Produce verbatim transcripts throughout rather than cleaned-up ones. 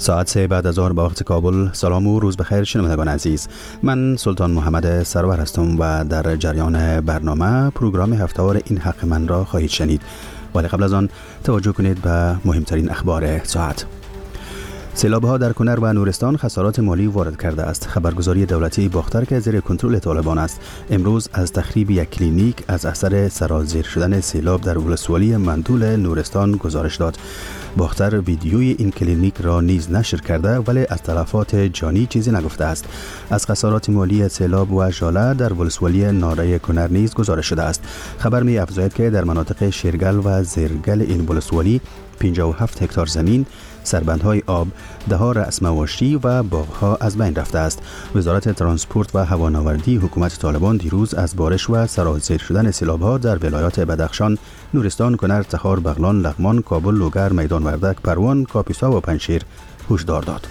ساعت سه بعد از ظهر به وقت کابل. سلام و روز بخیر شنوندگان عزیز. من سلطان محمد سرور هستم و در جریان برنامه پروگرام هفته‌وار این حق من را خواهید شنید. ولی قبل از آن توجه کنید به مهمترین اخبار ساعت. سیلاب‌ها در کنر و نورستان خسارات مالی وارد کرده است. خبرگزاری دولتی باختر که زیر کنترل طالبان است امروز از تخریب یک کلینیک از اثر سرازیر شدن سیلاب در ولسوالی مندول نورستان گزارش داد. باختر ویدیوی این کلینیک را نیز نشر کرده ولی از تلفات جانی چیزی نگفته است. از خسارات مالی سیلاب و ژاله در ولسوالی ناره کنر نیز گزارش شده است. خبر می افزاید که در مناطق شیرگل و زیرگل این ولسوالی پنجاه و هفت هکتار زمین، سربندهای آب، ده‌ها رأس مواشی و باغ‌ها از بین رفته است. وزارت ترانسپورت و هوانوردی حکومت طالبان دیروز از بارش و سرازیر شدن سیلاب‌ها در ولایات بدخشان، نورستان، کنر، تخار، بغلان، لغمان، کابل، لوگر، میدان وردک، پروان، کاپیسا و پنجشیر هشدار داد.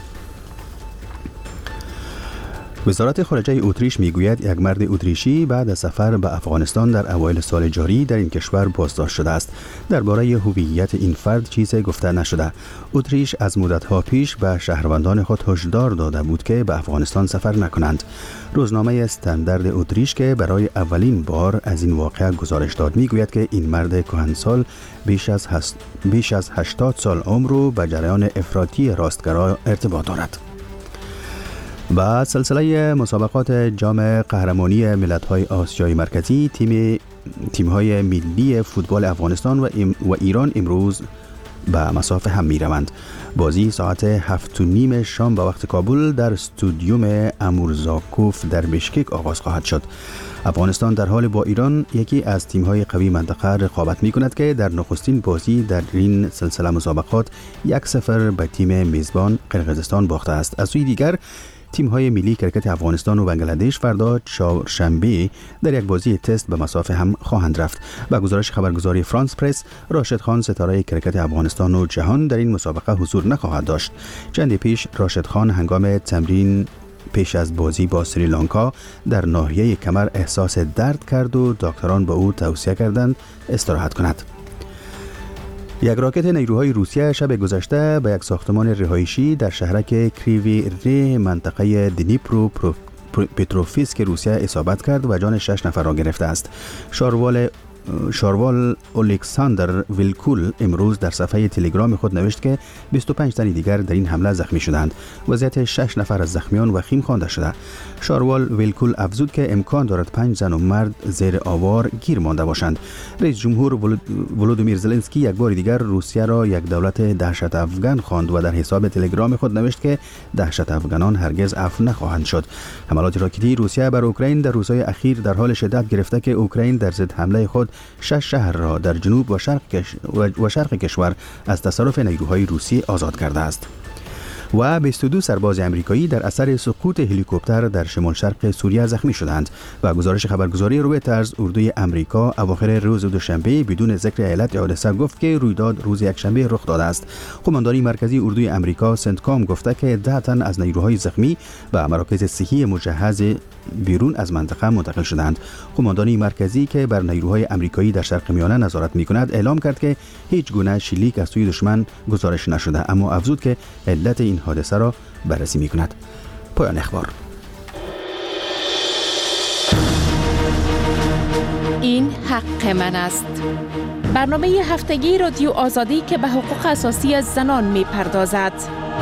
وزارت خارجه اتریش میگوید یک مرد اتریشی بعد از سفر به افغانستان در اوایل سال جاری در این کشور بازداشت شده است. درباره هویت این فرد چیزی گفته نشده. اتریش از مدت‌ها پیش به شهروندان خود هشدار داده بود که به افغانستان سفر نکنند. روزنامه استاندارد اتریش که برای اولین بار از این واقعه گزارش داد میگوید که این مرد کهنسال بیش از هست بیش از هشتاد سال عمر رو به جریان افراطی راستگرا ارتباط دارد. با سلسله مسابقات جام قهرمانی ملت‌های آسیای مرکزی، تیم تیم‌های ملی فوتبال افغانستان و, و ایران امروز به مسافه هم می‌روند. بازی ساعت هفت و نیم شام به وقت کابل در استودیوم امورزاکوف در بشکک آغاز خواهد شد. افغانستان در حال با ایران یکی از تیم‌های قوی منطقه رقابت می‌کند که در نخستین بازی در این سلسله مسابقات یک صفر به تیم میزبان قرقیزستان باخته است. از سوی دیگر تیم‌های ملی کرکت افغانستان و بنگلادش فردا چهارشنبه در یک بازی تست به مسافه هم خواهند رفت. با گزارش خبرگزاری فرانس پرس، راشد خان ستاره کرکت افغانستان و جهان در این مسابقه حضور نخواهد داشت. چند پیش راشد خان هنگام تمرین پیش از بازی با سریلانکا در ناحیه کمر احساس درد کرد و دکتران به او توصیه کردند استراحت کند. یک راکت نیروهای روسیه شب گذشته به یک ساختمان رهایشی در شهرک کریوی ری منطقه دنیپرو پتروفیسک روسیه اصابت کرد و جان شش نفر را گرفته است. شاروال شاروال الکساندر ویلکول امروز در صفحه تلگرام خود نوشت که بیست و پنج تن دیگر در این حمله زخمی شدند. وضعیت شش نفر از زخمیان وخیم خوانده شده. شاروال ویلکول افزود که امکان دارد پنج زن و مرد زیر آوار گیر مانده باشند. رئیس جمهور ولودیمیر زلنسکی یک بار دیگر روسیه را یک دولت دهشت افغان خواند و در حساب تلگرام خود نوشت که دهشت افغانان هرگز عفو نخواهند شد. حملات راکتی روسیه بر اوکراین در روزهای اخیر در حال شدت گرفته که اوکراین در ضد حمله خود شش شهر را در جنوب و شرق, کش... و شرق کشور از تصرف نیروهای روسی آزاد کرده است. و بیست و دو سرباز امریکایی در اثر سقوط هلیکوپتر در شمال شرق سوریه زخمی شدند. و گزارش خبرگزاری رویترز اردوی امریکا اواخر روز دوشنبه بدون ذکر علت حادثه گفت که رویداد روز یکشنبه رخ داده است. قماندانی مرکزی اردوی امریکا سنتکام گفته که ده تن از نیروهای زخمی به مراکز صحی مجهز بیرون از منطقه منتقل شدند. قماندانی مرکزی که بر نیروهای امریکایی در شرق میانه نظارت می‌کند اعلام کرد که هیچ گونه شلیک از سوی دشمن گزارش نشده، اما افزود که علت این حادثه را بررسی می‌کند. پایان اخبار. این حق من است. برنامه هفتگی رادیو آزادی که به حقوق اساسی زنان می‌پردازد.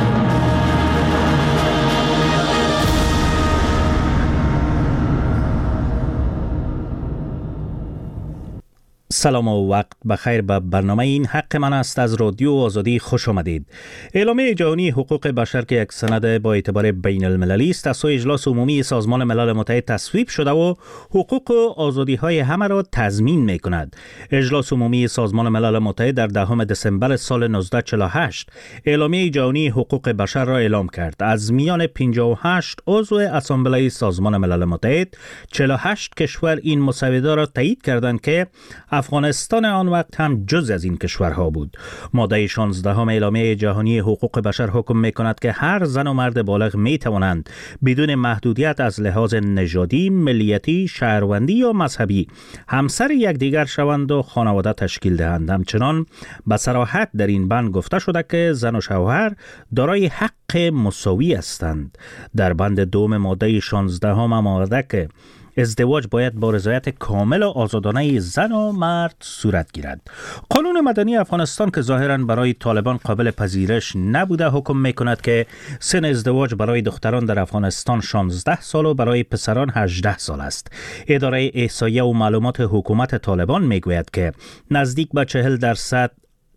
سلام و وقت بخیر. به برنامه این حق من است از رادیو آزادی خوش آمدید. اعلامیه جهانی حقوق بشر که یک سند با اعتبار بین المللی است از سوی اجلاس عمومی سازمان ملل متحد تصویب شده و حقوق و آزادی های همه را تضمین می کند. اجلاس عمومی سازمان ملل متحد در دهم دسامبر سال نوزده چهل و هشت اعلامیه جهانی حقوق بشر را اعلام کرد. از میان پنجاه و هشت عضو اسامبله سازمان ملل متحد، چهل و هشت کشور این مسوده را تایید کردند که افغانستان آن وقت هم جز از این کشورها بود. ماده شانزده هم اعلامیه جهانی حقوق بشر حکم می کند که هر زن و مرد بالغ می توانند بدون محدودیت از لحاظ نژادی، ملیتی، شهروندی یا مذهبی همسر یکدیگر شوند و خانواده تشکیل دهند. همچنان به صراحت در این بند گفته شده که زن و شوهر دارای حق مساوی هستند. در بند دوم ماده شانزده هم آمده که ازدواج باید با رضایت کامل و آزادانه زن و مرد صورت گیرد. قانون مدنی افغانستان که ظاهراً برای طالبان قابل پذیرش نبوده حکم می کند که سن ازدواج برای دختران در افغانستان شانزده سال و برای پسران هجده سال است. اداره احصایه و معلومات حکومت طالبان می گوید که نزدیک به چهل درصد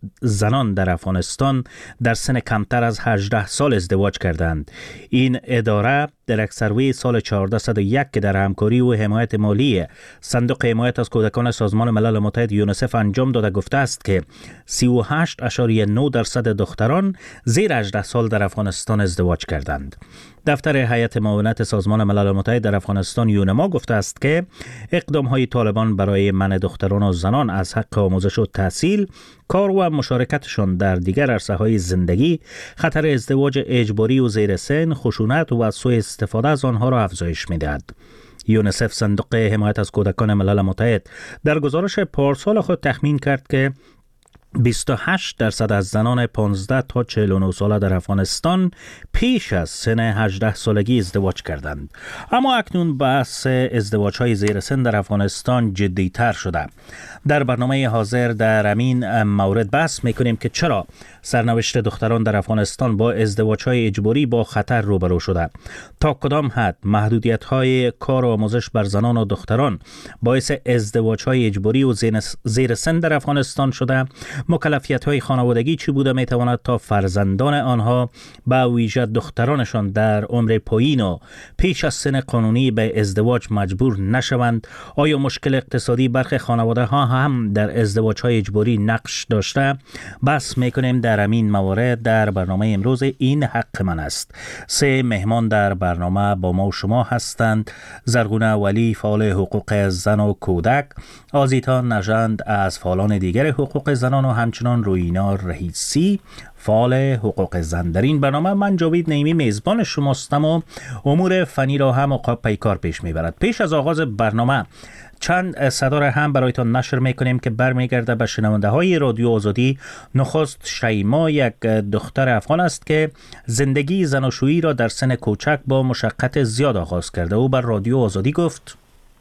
زنان در افغانستان در سن کمتر از هجده سال ازدواج کردند. این اداره در یک سروی سال چهارصد و یک که در همکاری و حمایت مالی صندوق حمایت از کودکان سازمان ملل متحد یونیسف انجام داده گفته است که سی و هشت ممیز نه درصد دختران زیر هجده سال در افغانستان ازدواج کردند. دفتر هیئت معاونت سازمان ملل متحد در افغانستان یونما گفته است که اقدام‌های طالبان برای منع دختران و زنان از حق آموزش و تحصیل، کار و مشارکتشان در دیگر عرصه‌های زندگی، خطر ازدواج اجباری و زیر سن، خشونت و سوء استفاده از آنها را افزایش می‌دهد. یونیسف صندوق حمایت از کودکان ملل متحد در گزارش پارسال خود تخمین کرد که بیست و هشت درصد از زنان پانزده تا چهل و نه ساله در افغانستان پیش از سن هجده سالگی ازدواج کردند. اما اکنون بحث ازدواج‌های زیر سن در افغانستان جدی‌تر شده. در برنامه حاضر در همین مورد بحث می‌کنیم که چرا سرنوشت دختران در افغانستان با ازدواج‌های اجباری با خطر روبرو شده. تا کدام حد محدودیت‌های کار و آموزش بر زنان و دختران باعث ازدواج‌های اجباری و زیر سن در افغانستان شده؟ مکلفیت‌های خانوادگی چی بوده میتواند تا فرزندان آنها به ویژه دخترانشان در عمر پایین و پیش از سن قانونی به ازدواج مجبور نشوند؟ آیا مشکل اقتصادی برخی خانواده ها هم در ازدواج‌های اجباری نقش داشته؟ بحث میکنیم در همین موارد در برنامه امروز این حق من است. سه مهمان در برنامه با ما و شما هستند: زرغونه ولی، فعال حقوق زن و کودک، آزیتا نژند از فعالان دیگر حقوق زنان و همچنان روینا رئیسی، فعال حقوق زن. در این برنامه من جاوید نعیمی میزبان شماستم و امور فنی را هم عقاب پیکار پیش میبرد. پیش از آغاز برنامه چند صدا را هم برایتان نشر میکنیم که برمیگرده به شنونده های رادیو آزادی. نخست شیما یک دختر افغان است که زندگی زناشویی را در سن کوچک با مشقت زیاد آغاز کرده. او بر رادیو آزادی گفت: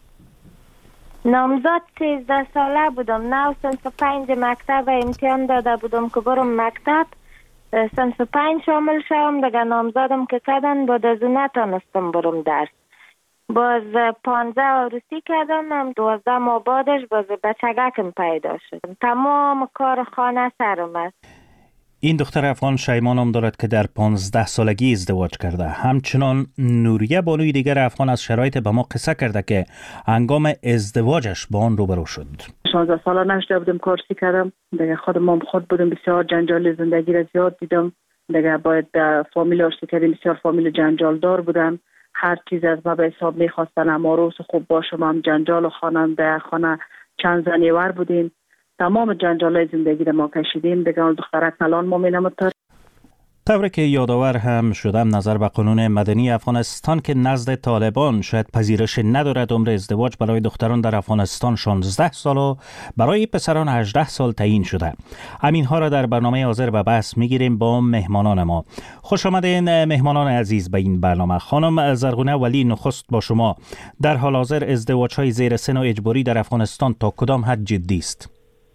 نامزد سیزده ساله بودم، نو صنف پنج مکتب امتحان داده بودم که برم مکتب، صنف پنج شامل شوم. دیگه نامزدم که کردن بعد از اون نتانستم برم درس. باز پانزده عروسی کردم، هم دوازده ماه بعدش باز بچگکم پیدا شدم. تمام کار خانه سرم است. این دختر افغان شیما نام دارد که در پانزده سالگی ازدواج کرده. همچنان نوریه بانوی دیگر افغان از شرایط به ما قصه کرده که هنگام ازدواجش با آن روبرو شد. شانزده ساله نشده بودم، کارسی کردم. دیگه خودم هم خود بودم، بسیار جنجال زندگی را زیاد دیدم. دیگه باید فامیل آشتی کردیم، بسیار فامیل جنجال دار بودن. هر چیز از ما به حساب میخواستن. اما روز خوب باشم، هم جنجال و خانم در خانه چند زنیور بودیم. تمام جنجالای زندگی را ما کشیدیم. دیگه اون دختره کلان ما مینمتر. طوری که یادآور هم شدم، نظر به قانون مدنی افغانستان که نزد طالبان شاید پذیرش ندارد، عمر ازدواج برای دختران در افغانستان شانزده سال و برای پسران هجده سال تعیین شده. همین ها را در برنامه حاضر به بحث میگیریم با مهمانان ما. خوش آمدین مهمانان عزیز به این برنامه. خانم زرغونه ولی، نخست با شما. در حال حاضر ازدواج های زیر سن و اجباری در افغانستان تا کدام حد جدی است؟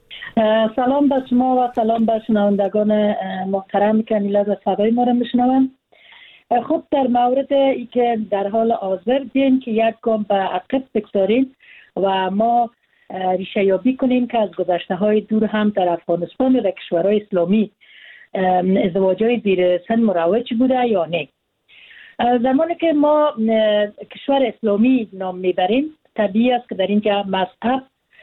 سلام به شما و سلام به شنوندگان محترم که نیلد صدای ما را میشنوند. خب در مورد ای که در حال حاضر بین که یک گام به عقب بگذاریم و ما ریشه یابی کنیم که از گذشته های دور هم در افغانستان و در کشورهای اسلامی ازدواج‌های زیر سن مروج بوده یا نه. زمانی که ما کشور اسلامی نام میبریم، طبیعی است که در اینجا مذهب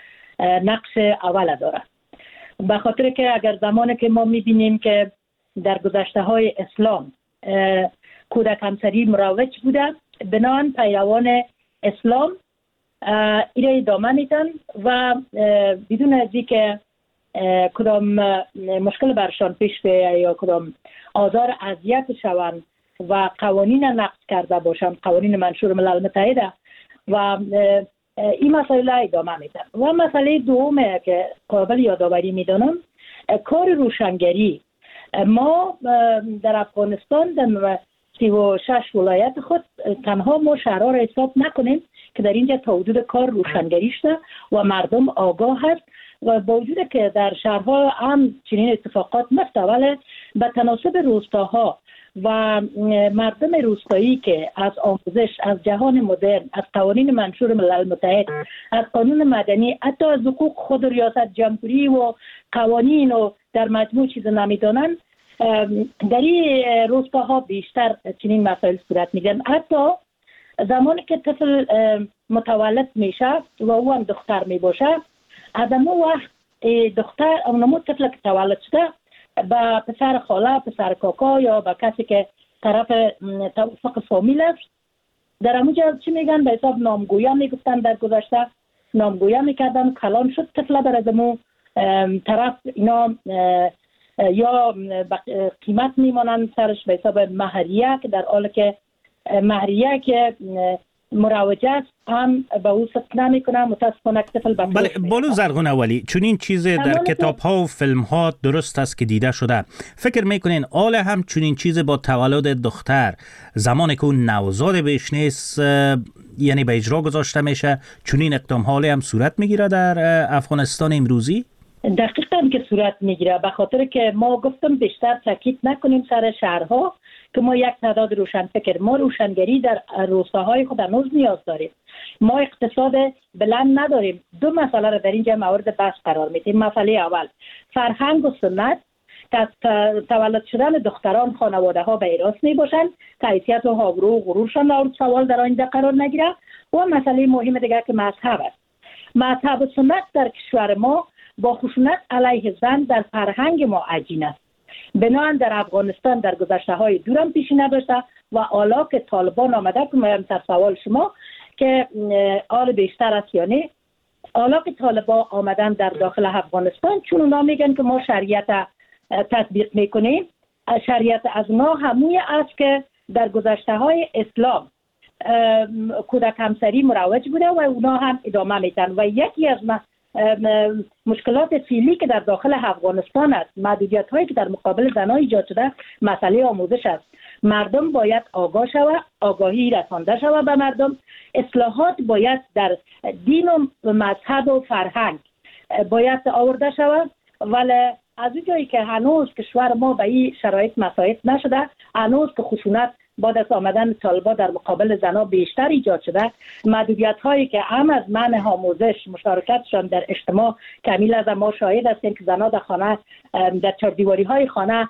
نقش اول داره. به خاطر که اگر زمانی که ما میبینیم که در گذشته های اسلام کودک همسری مروج بوده، بنابراین پیروان اسلام ایره ادامه میتن و بدون از اینکه کدام مشکل برشان پیش بیاید یا کدام آزار اذیت شوند و قوانین نقض کرده باشند، قوانین منشور ملل متحد، و این مسئله ادامه میدن. و مسئله دومه که قابل یادآوری میدانم کار روشنگری. ما در افغانستان در سی و شش ولایت خود تنها ما شهرها را حساب نکنیم که در اینجا تا حدود کار روشنگری شده و مردم آگاه هست و با وجود که در شهرها هم چنین اتفاقات نفته، ولی به تناسب روستاها و مردم روستایی که از آموزش، از جهان مدرن، از قوانین منشور ملل متحد، از قانون مدنی، حتی از حقوق خود ریاست جمهوری و قوانین و در مجموع چیز نمیدانند، در این روستاها بیشتر چنین مسائل صورت میگن. حتی زمانی که طفل متولد میشه و او هم دختر میباشه، از اون وقت دختر اونمو طفل که تولد شده با پسر خاله، پسر کاکا یا با کسی که طرف توافق فامیل است، در همونجا چی میگن؟ به حساب نامگویا میگفتن، در گذشته نامگویا میکردن، کلان شد طفل بر از امو طرف اینا یا قیمت میمانن سرش به حساب مهریه، که در حال که مهریه که مروجه است هم به او ست نمی کنه، متاسفانه طفل به بله. بانو زرغون اولی، چون این چیز در کتاب ها و فیلم ها درست است که دیده شده، فکر میکنین آل هم چون این چیز با تولد دختر زمانی که اون نوزاد بهش نیست یعنی به اجرا گذاشته میشه، چون این اقدام حالی هم صورت میگیره در افغانستان امروزی؟ دقیقاً که صورت میگیره، به خاطر که ما گفتم بیشتر تاکید نکنیم سر شهرها که ما یک تعداد روشنفکر، ما روشنگری در روستاهای خود هنوز نیاز داریم. ما اقتصاد بلند نداریم. دو مسئله را در اینجا مورد بحث قرار میدیم. مسئله اول فرهنگ و سنت که از تولد شدن دختران خانواده ها به ایراس می باشند که حیثیت و آبرو و غرورشان مورد سوال در آینده قرار نگیره. و مسئله مهم دیگر که مذهب است. مذهب و سنت در کشور ما با خشونت علیه زن در فرهنگ ما عجین است. بنابراین در افغانستان در گذشته های دورم پیشی نداشته و حالا که طالبان آمده، که مهمتر سوال شما که آل بیشتر است یا نه، حالا که طالبان آمدن در داخل افغانستان، چون اونا میگن که ما شریعت تطبیق میکنیم، شریعت از اونا هموی است که در گذشته های اسلام کودک همسری مروج بوده و اونا هم ادامه میدن. و یکی از مشکلات فعلی که در داخل افغانستان است، محدودیت هایی که در مقابل زنان ایجاد شده، مسئله آموزش است. مردم باید آگاه شود، آگاهی رسانده شود به مردم. اصلاحات باید در دین و مذهب و فرهنگ باید آورده شود، ولی از اون جایی که هنوز کشور ما به این شرایط مساعد نشده، هنوز که خشونت بعد از آمدن طالبان در مقابل زنان بیشتر ایجاد شده، محدودیت هایی که هم از منع آموزش، مشارکتشان در اجتماع، کمیل از ما شاهد هستیم که زنان در خانه، در چهاردیواری های خانه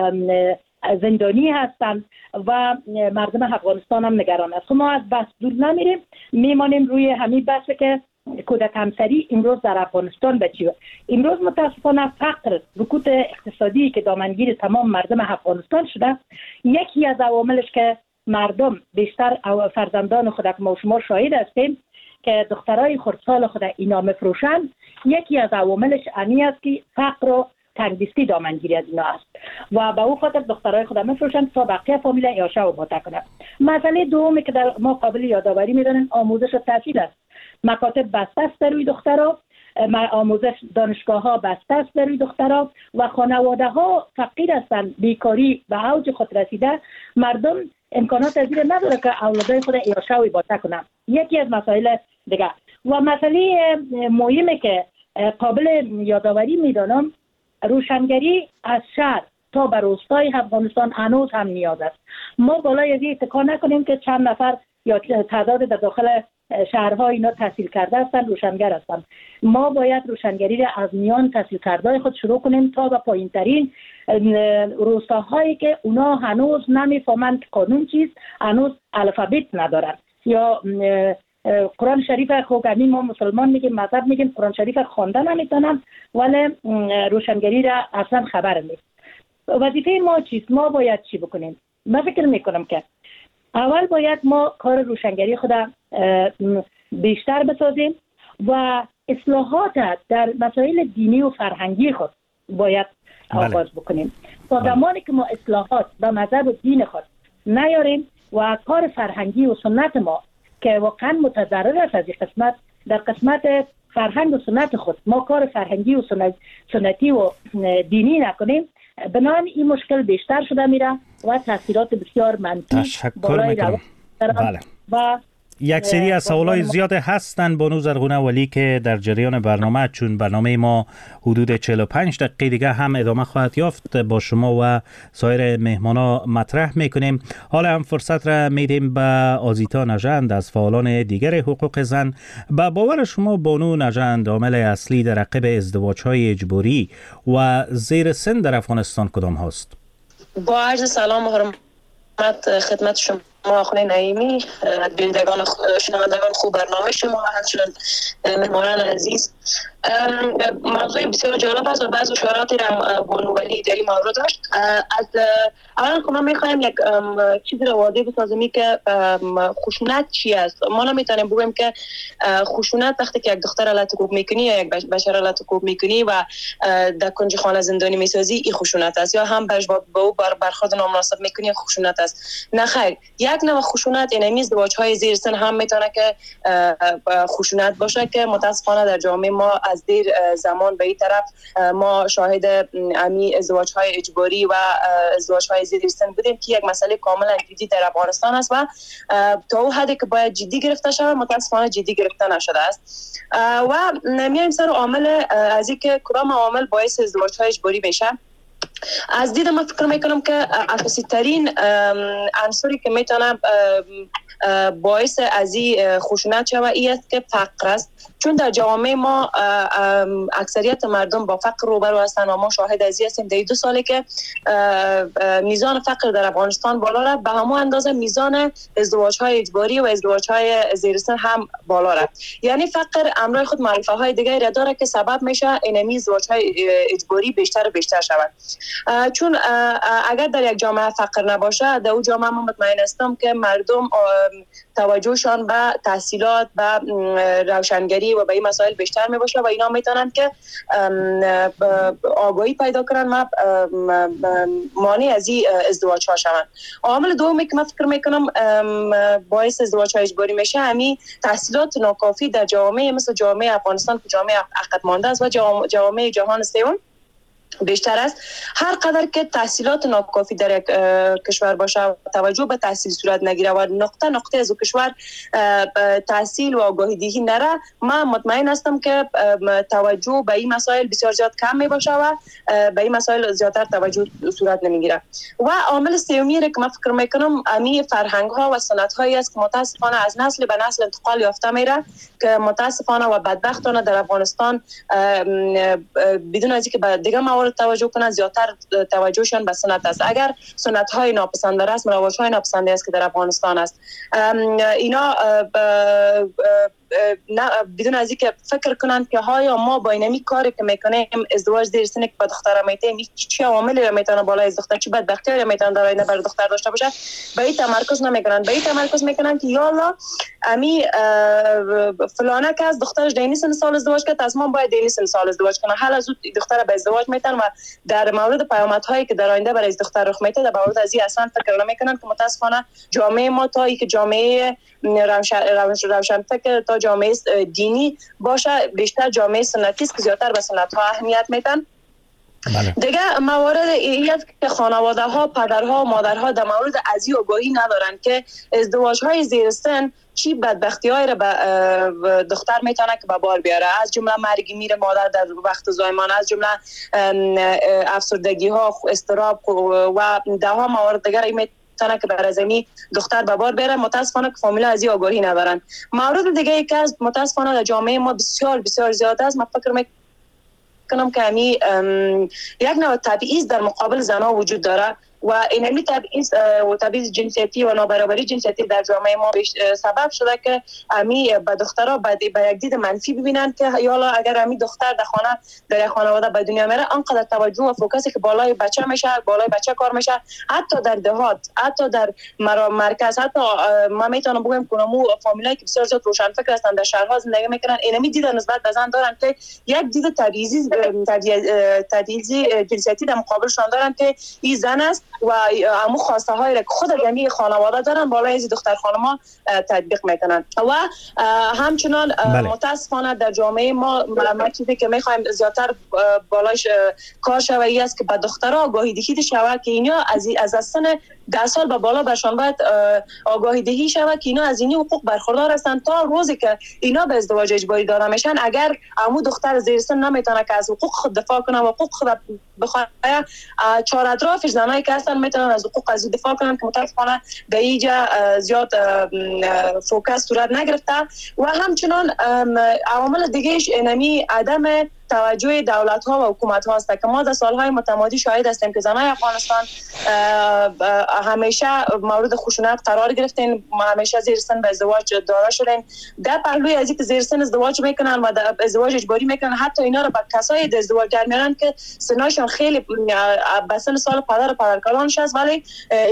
زندانی هستند و مردم افغانستان هم نگران است. ما از بحث دور نمیریم، میمانیم روی همین بحث که کودک همسری امروز در افغانستان به چیه. امروز متاسفانه فقر، رکود اقتصادی که دامنگیر تمام مردم افغانستان شده، یکی از عواملش که مردم بیشتر فرزندان خود که ما شما شاهد هستیم که دخترای خردسال خود اینا مفروشن، یکی از عواملش انی است که فقر و تنگدستی دامنگیری از اینا است و به او خاطر دخترای خود مفروشن تا بقیه فامیل یاشه و باتا کنه. مسئله دومی که در ما قابل یادآوری میدونن آموزش و تحصیل است. مکاتب بسته است در روی دخترها، آموزش دانشگاه ها بسته است در روی دخترها و خانواده ها فقیر هستند، بیکاری به اوج خود رسیده، مردم امکانات از این نداره که اولادای خود یاشه و باتا کنن. یکی از مسائل دیگه و مسئله مهمی که قابل یادآوری میدانم، روشنگری از شهر تا به روستای افغانستان هنوز هم نیاز است. ما بالای از این اتکا نکنیم که چند نفر یا تعداد در داخل شهرها اینا تحصیل کرده هستند، روشنگر هستند. ما باید روشنگری را از میان تحصیل کرده خود شروع کنیم تا به پایین ترین روستاهایی که اونا هنوز نمیفهمند که قانون چیست، هنوز الفابت ندارند یا قرآن شریف خود همین ما مسلمان میگیم، مذهب میگیم، قرآن شریف خوانده نمیتونن ولی روشنگری را اصلا خبر نیست. وظیفه ما چیست؟ ما باید چی بکنیم؟ من فکر میکنم که اول باید ما کار روشنگری خود بیشتر بسازیم و اصلاحات در مسائل دینی و فرهنگی خود باید آغاز بکنیم. تا زمانی که ما اصلاحات به مذهب و دین خود نیاریم و کار فرهنگی و سنت ما که واقعا متضرر است از این قسمت، در قسمت فرهنگ و سنت خود ما کار فرهنگی و سنت سنتی و دینی نکنیم، بنابراین این مشکل بیشتر شده میره و تاثیرات بسیار منفی تشکر میکنم. بله. و یک سری از سوالای زیاد هستن بانو زرغونه ولی که در جریان برنامه، چون برنامه ما حدود چهل و پنج دقیقه دیگه هم ادامه خواهد یافت، با شما و سایر مهمانا مطرح میکنیم. حالا هم فرصت را میدیم به آزیتا نژند از فعالان دیگر حقوق زن. به باور شما بانو نژند عامل اصلی در عقب ازدواج‌های اجباری و زیر سن در افغانستان کدام هست؟ با عرض سلام و حرمت خدمت شما آقای نعیمی، بینندگان شنوندگان خوب برنامه شما و همچنین مهمانان عزیز. موضوع بسیار جالب است و بعض اشاراتی را بانو ولی در این مورد داشت. از اولا که ما میخوایم یک چیزی را واضح بسازیم که خشونت چی است. ما نمیتونیم بگوییم که خشونت وقتی که یک دختر را لطکوب میکنی یا یک بشر را لطکوب میکنی و در کنج خانه زندانی میسازی این خشونت است، یا هم برش با او برخورد نامناسب میکنی خشونت است. نه خیر، یک نوع خشونت یعنی ازدواج‌های زیر سن هم میتونه که خشونت باشه که متاسفانه در جامعه ما از دیر زمان به این طرف ما شاهد امی ازدواج‌های اجباری و ازدواج‌های زیر سن بودیم که یک مسئله کاملا جدی در افغانستان است و تا اون حدی که باید جدی گرفته شود متاسفانه جدی گرفته نشده است. و میایم سر عامل از اینکه کدام عامل باعث ازدواج‌های اجباری میشه. از دید من فکر میکنم که اساسی ترین عنصری که میتونه باعث از این خشونت شود این است که فقر است، چون در جامعه ما اکثریت مردم با فقر روبرو هستند و ما شاهد از این هستیم در دو ساله که میزان فقر در افغانستان بالا رفت، به همون اندازه میزان ازدواج‌های اجباری و ازدواج‌های زیر سن هم بالا رفت. یعنی فقر امرای خود معرفه های دیگری را داره که سبب میشه اینمی ازدواج‌های اجباری بیشتر و بیشتر شود. چون اگر در یک جامعه فقر نباشه، در اون جامعه من مطمئن هستم که مردم توجهشان به تحصیلات و روشنگری و به این مسائل بیشتر می باشه و اینا میتونن که آگاهی پیدا کنن و مانع از این ازدواج ها شوند. عامل دومی که من فکر میکنم باعث ازدواج ها اجباری میشه همین تحصیلات ناکافی در جامعه مثل جامعه افغانستان که جامعه عقب مانده است و جامعه جهان سوم بیشتر است. هر قدر که تحصیلات ناکافی در یک کشور باشه، توجه به تحصیل صورت نگیره و نقطه نقطه از کشور تحصیل و آگاهی دهی نره، من مطمئن هستم که توجه به این مسائل بسیار زیاد کم می باشه و به این مسائل زیادتر توجه صورت نمیگیره. و عامل سومی که من فکر میکنم امی فرهنگ ها و سنت هایی است که متاسفانه از نسل به نسل انتقال یافته میره که متاسفانه و بدبختانه در افغانستان بدون از اینکه به دیگه موارد توجه کنند زیادتر توجهشان به سنت است. اگر سنت های ناپسند است، رواج های ناپسند است که در افغانستان است، اینا نه بدون از اینکه فکر کنند که ها ما با اینمی کاری که میکنیم ازدواج زیر سن که با دختر میتیم چه عواملی رو میتونه بالای از دختر چه بدبختی رو میتونه در آینده بر دختر داشته باشه، به این تمرکز نمیکنن. به این تمرکز میکنن که یا الله امی فلانه که از دخترش دینی سن سال ازدواج کرد، از ما باید دینی سن سال ازدواج کنه. حالا زود دختر به ازدواج میتن و در مورد پیامدهایی که در آینده برای دختر رخ میده در مورد از این اصلا فکر نمیکنن که متاسفانه جامعه ما تا ای که جامعه روشن فکر تا جامعه دینی باشه بیشتر جامعه سنتی است که زیادتر به سنت ها اهمیت میدن. بله. دیگه موارد این است که خانواده ها، پدرها و مادرها در مورد از این آگاهی ندارن که ازدواج های زیر سن چی بدبختی های را به دختر میتونه که به بار بیاره، از جمله مرگ میر مادر در وقت زایمان، از جمله افسردگی ها، اضطراب و ده ها موارد دیگر میتونه که بر زمین دختر به بار بیاره. متاسفانه که فامیلا از این آگاهی ندارن. مورد دیگه ای که از متاسفانه در جامعه ما بسیار بسیار زیاد است، من فکر میکنم که همی یک نوع تبعیض در مقابل زنها وجود داره. و اینمی تبعیض و تبعیض جنسیتی و نابرابری جنسیتی در جامعه ما سبب شده که امی به دخترها به یک دید منفی ببینن که یالا اگر امی دختر در خانه در خانواده به دنیا میره انقدر توجه و فوکسی که بالای بچه میشه، بالای بچه کار میشه، حتی در دهات، حتی در مرکز، حتی ما میتونم بگم کنمو فامیلایی که بسیار زیاد روشن فکر هستن در شهرها زندگی میکنن، اینمی دید نسبت به زن دارن که یک دید تبعیضی تبعیضی جنسیتی در مقابلشان دارن که این زن است و همون خواسته هایی که خود جمعی خانواده دارن بالای از دختر خانما تطبیق میکنن و همچنان بله. متاسفانه در جامعه ما ما چیزی که میخوایم زیادتر بالاش کار شوه ای است که به دخترها آگاهی دهی شوه که اینا از از سن ده سال به بالا برشان باید آگاهی دهی شوه که اینا از این حقوق برخوردار هستند تا روزی که اینا به ازدواج اجباری داده میشن. اگر عمو دختر زیر سن نمیتونه که از حقوق خود دفاع کنه و حقوق خود بخواد، چهار اطرافش زنایی که هستن میتونن از حقوق از دفاع کنن که متاسفانه به اینجا زیاد فوکس صورت نگرفته و همچنان عوامل دیگهش اینمی عدم توجه دولت ها و حکومت ها است که ما در سالهای متمادی شاهد هستیم که زنای افغانستان همیشه مورد خشونت قرار گرفتین، همیشه زیر سن به ازدواج داده شدن. در پهلوی از اینکه زیر سن ازدواج میکنن و ازدواج اجباری میکنن، حتی اینا رو به کسای ازدواج در میارن که سنشون خیلی به سن سال پدر و پدرکلانش است، ولی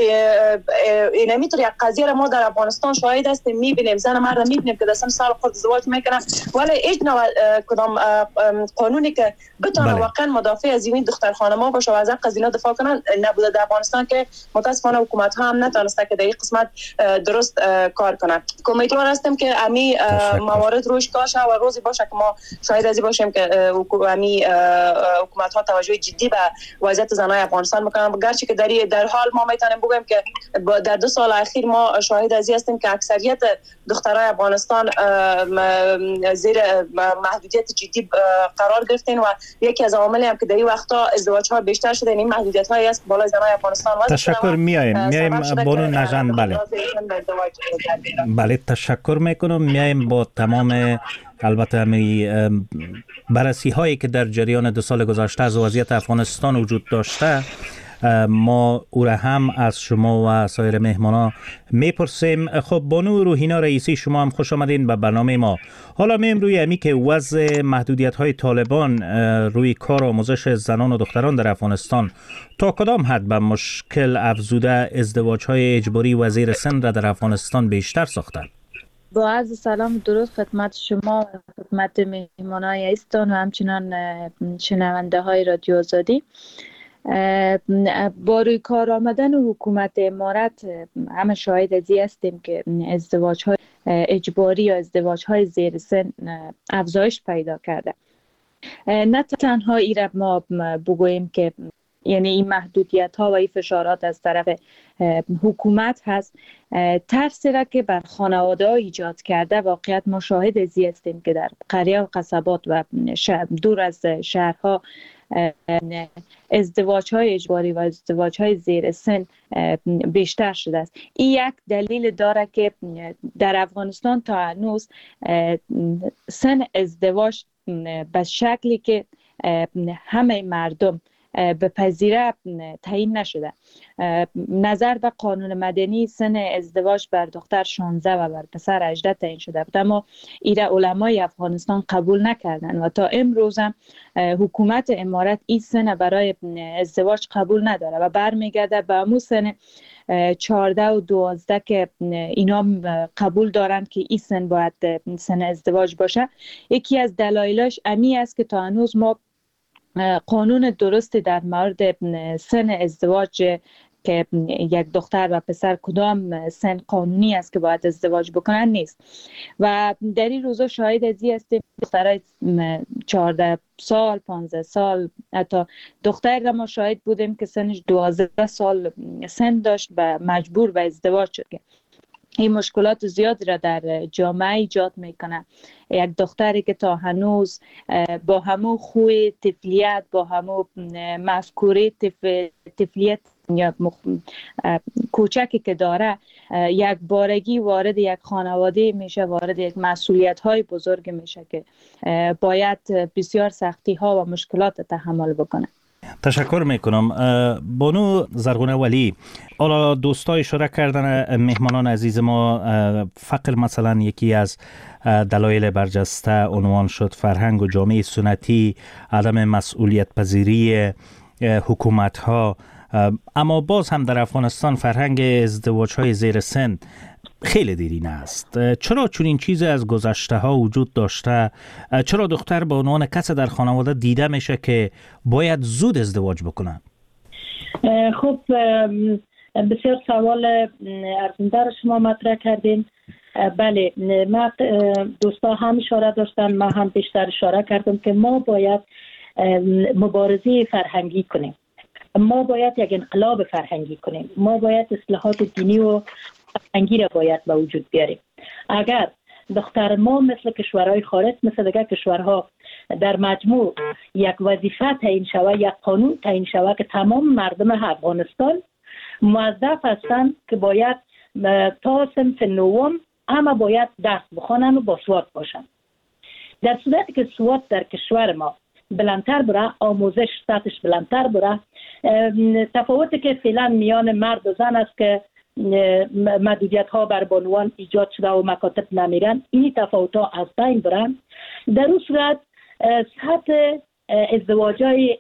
اینمی طور یک قضیه را ما در افغانستان شاهد هستیم، میبینیم زن مرد میبینیم که در سن سال خود ازدواج میکنن ولی هیچ نوع کدام قانونی که بتونه بله. واقعا مدافع از این دختر خانم‌ها باشه و از حق از اینا دفاع کنن نبوده در افغانستان که متاسفانه حکومت ها هم نتونسته که در این قسمت درست کار کنن. امیدوار هستم که امی موارد روش کار شه و روزی باشه که ما شاهد از این باشیم که امی حکومت ها توجه جدی به وضعیت زنای افغانستان میکنن، گرچه که در در حال ما میتونیم بگیم که در دو سال اخیر ما شاهد از این هستیم که اکثریت دخترای افغانستان زیر محدودیت جدی قرار گرفتین و یکی از عواملی هم که در این وقتا ازدواج ها بیشتر شده این محدودیت هایی است بالای زنای افغانستان. تشکر میایم میایم بانو نژند. بله بله تشکر میکنم. میایم با تمام البته همی بررسی هایی که در جریان دو سال گذشته از وضعیت افغانستان وجود داشته ما او را هم از شما و سایر مهمانا میپرسیم. خب بانو روحینا رئیسی، شما هم خوش آمدین به برنامه ما. حالا میم روی امی که وضع محدودیت های طالبان روی کار و آموزش زنان و دختران در افغانستان تا کدام حد به مشکل افزوده ازدواج های اجباری و زیر سن را در افغانستان بیشتر ساختن؟ با عرض سلام درود خدمت شما و خدمت مهمانای ایستان و همچنان شنونده های رادیو آزادی. با روی کار آمدن حکومت امارت همه شاهد از این هستیم که ازدواج های اجباری یا ازدواج های زیر سن افزایش پیدا کرده. نه تنها ای را ما بگوییم که یعنی این محدودیت ها و این فشارات از طرف حکومت هست، ترسی را که بر خانواده ها ایجاد کرده واقعیت ما شاهد از این هستیم که در قریه و قصبات و دور از شهرها ازدواج های اجباری و ازدواج های زیر سن بیشتر شده است. این یک دلیل داره که در افغانستان تا هنوز سن ازدواج به شکلی که همه مردم بپذیره تعیین نشده. نظر به قانون مدنی سن ازدواج بر دختر شانزده و بر پسر هجده تعیین شده بود، اما ایره علمای افغانستان قبول نکردن و تا امروز هم حکومت امارت این سن برای ازدواج قبول نداره و برمیگرده به همون سن چهارده و دوازده که اینا قبول دارند که این سن باید سن ازدواج باشه. یکی از دلایلش امی است که تا هنوز ما قانون درست در مورد سن ازدواج که یک دختر و پسر کدام سن قانونی است که باید ازدواج بکنن نیست و در این روزا شاهد از این هستیم دخترای چهارده سال پانزده سال حتی دختر را ما شاهد بودیم که سنش دوازده سال سن داشت و مجبور به ازدواج شد. این مشکلات زیادی را در جامعه ایجاد میکنه. یک دختری که تا هنوز با همون خوی طفلیت، با همون مفکوره طفلیت یا مخ... کوچکی که داره یک بارگی وارد یک خانواده میشه، وارد یک مسئولیت های بزرگ میشه که باید بسیار سختی ها و مشکلات تحمل بکنه. تشکر میکنم. بانو زرغونه ولی، حالا دوستای اشاره کردن مهمانان عزیز ما، فقر مثلا یکی از دلایل برجسته عنوان شد، فرهنگ و جامعه سنتی، عدم مسئولیت پذیری حکومت ها. اما باز هم در افغانستان فرهنگ ازدواج های زیر سن خیلی دیرینه است. چرا چون این چیز از گذشته ها وجود داشته؟ چرا دختر به عنوان کس در خانواده دیده میشه که باید زود ازدواج بکنه؟ خب بسیار سوال ارزنده رو شما مطرح کردین. بله، ما دوستا هم اشاره داشتن، ما هم بیشتر اشاره کردم که ما باید مبارزه فرهنگی کنیم، ما باید یک انقلاب فرهنگی کنیم، ما باید اصلاحات دینی و فرهنگی را باید به وجود بیاریم. اگر دختر ما مثل کشورهای خارج، مثل دیگر کشورها در مجموع یک وظیفه تعیین شود، یک قانون تعیین شود که تمام مردم افغانستان موظف هستند که باید تا صنف نوم اما باید درس بخوانند و با سواد باشند. در صورتی که سواد در کشور ما بلندتر بره، آموزش سطحش بلندتر بره، تفاوتی که فعلا میان مرد و زن است که محدودیت ها بر بانوان ایجاد شده و مکاتب نمیرن، این تفاوت ها از بین برن، در اون صورت سطح ازدواج های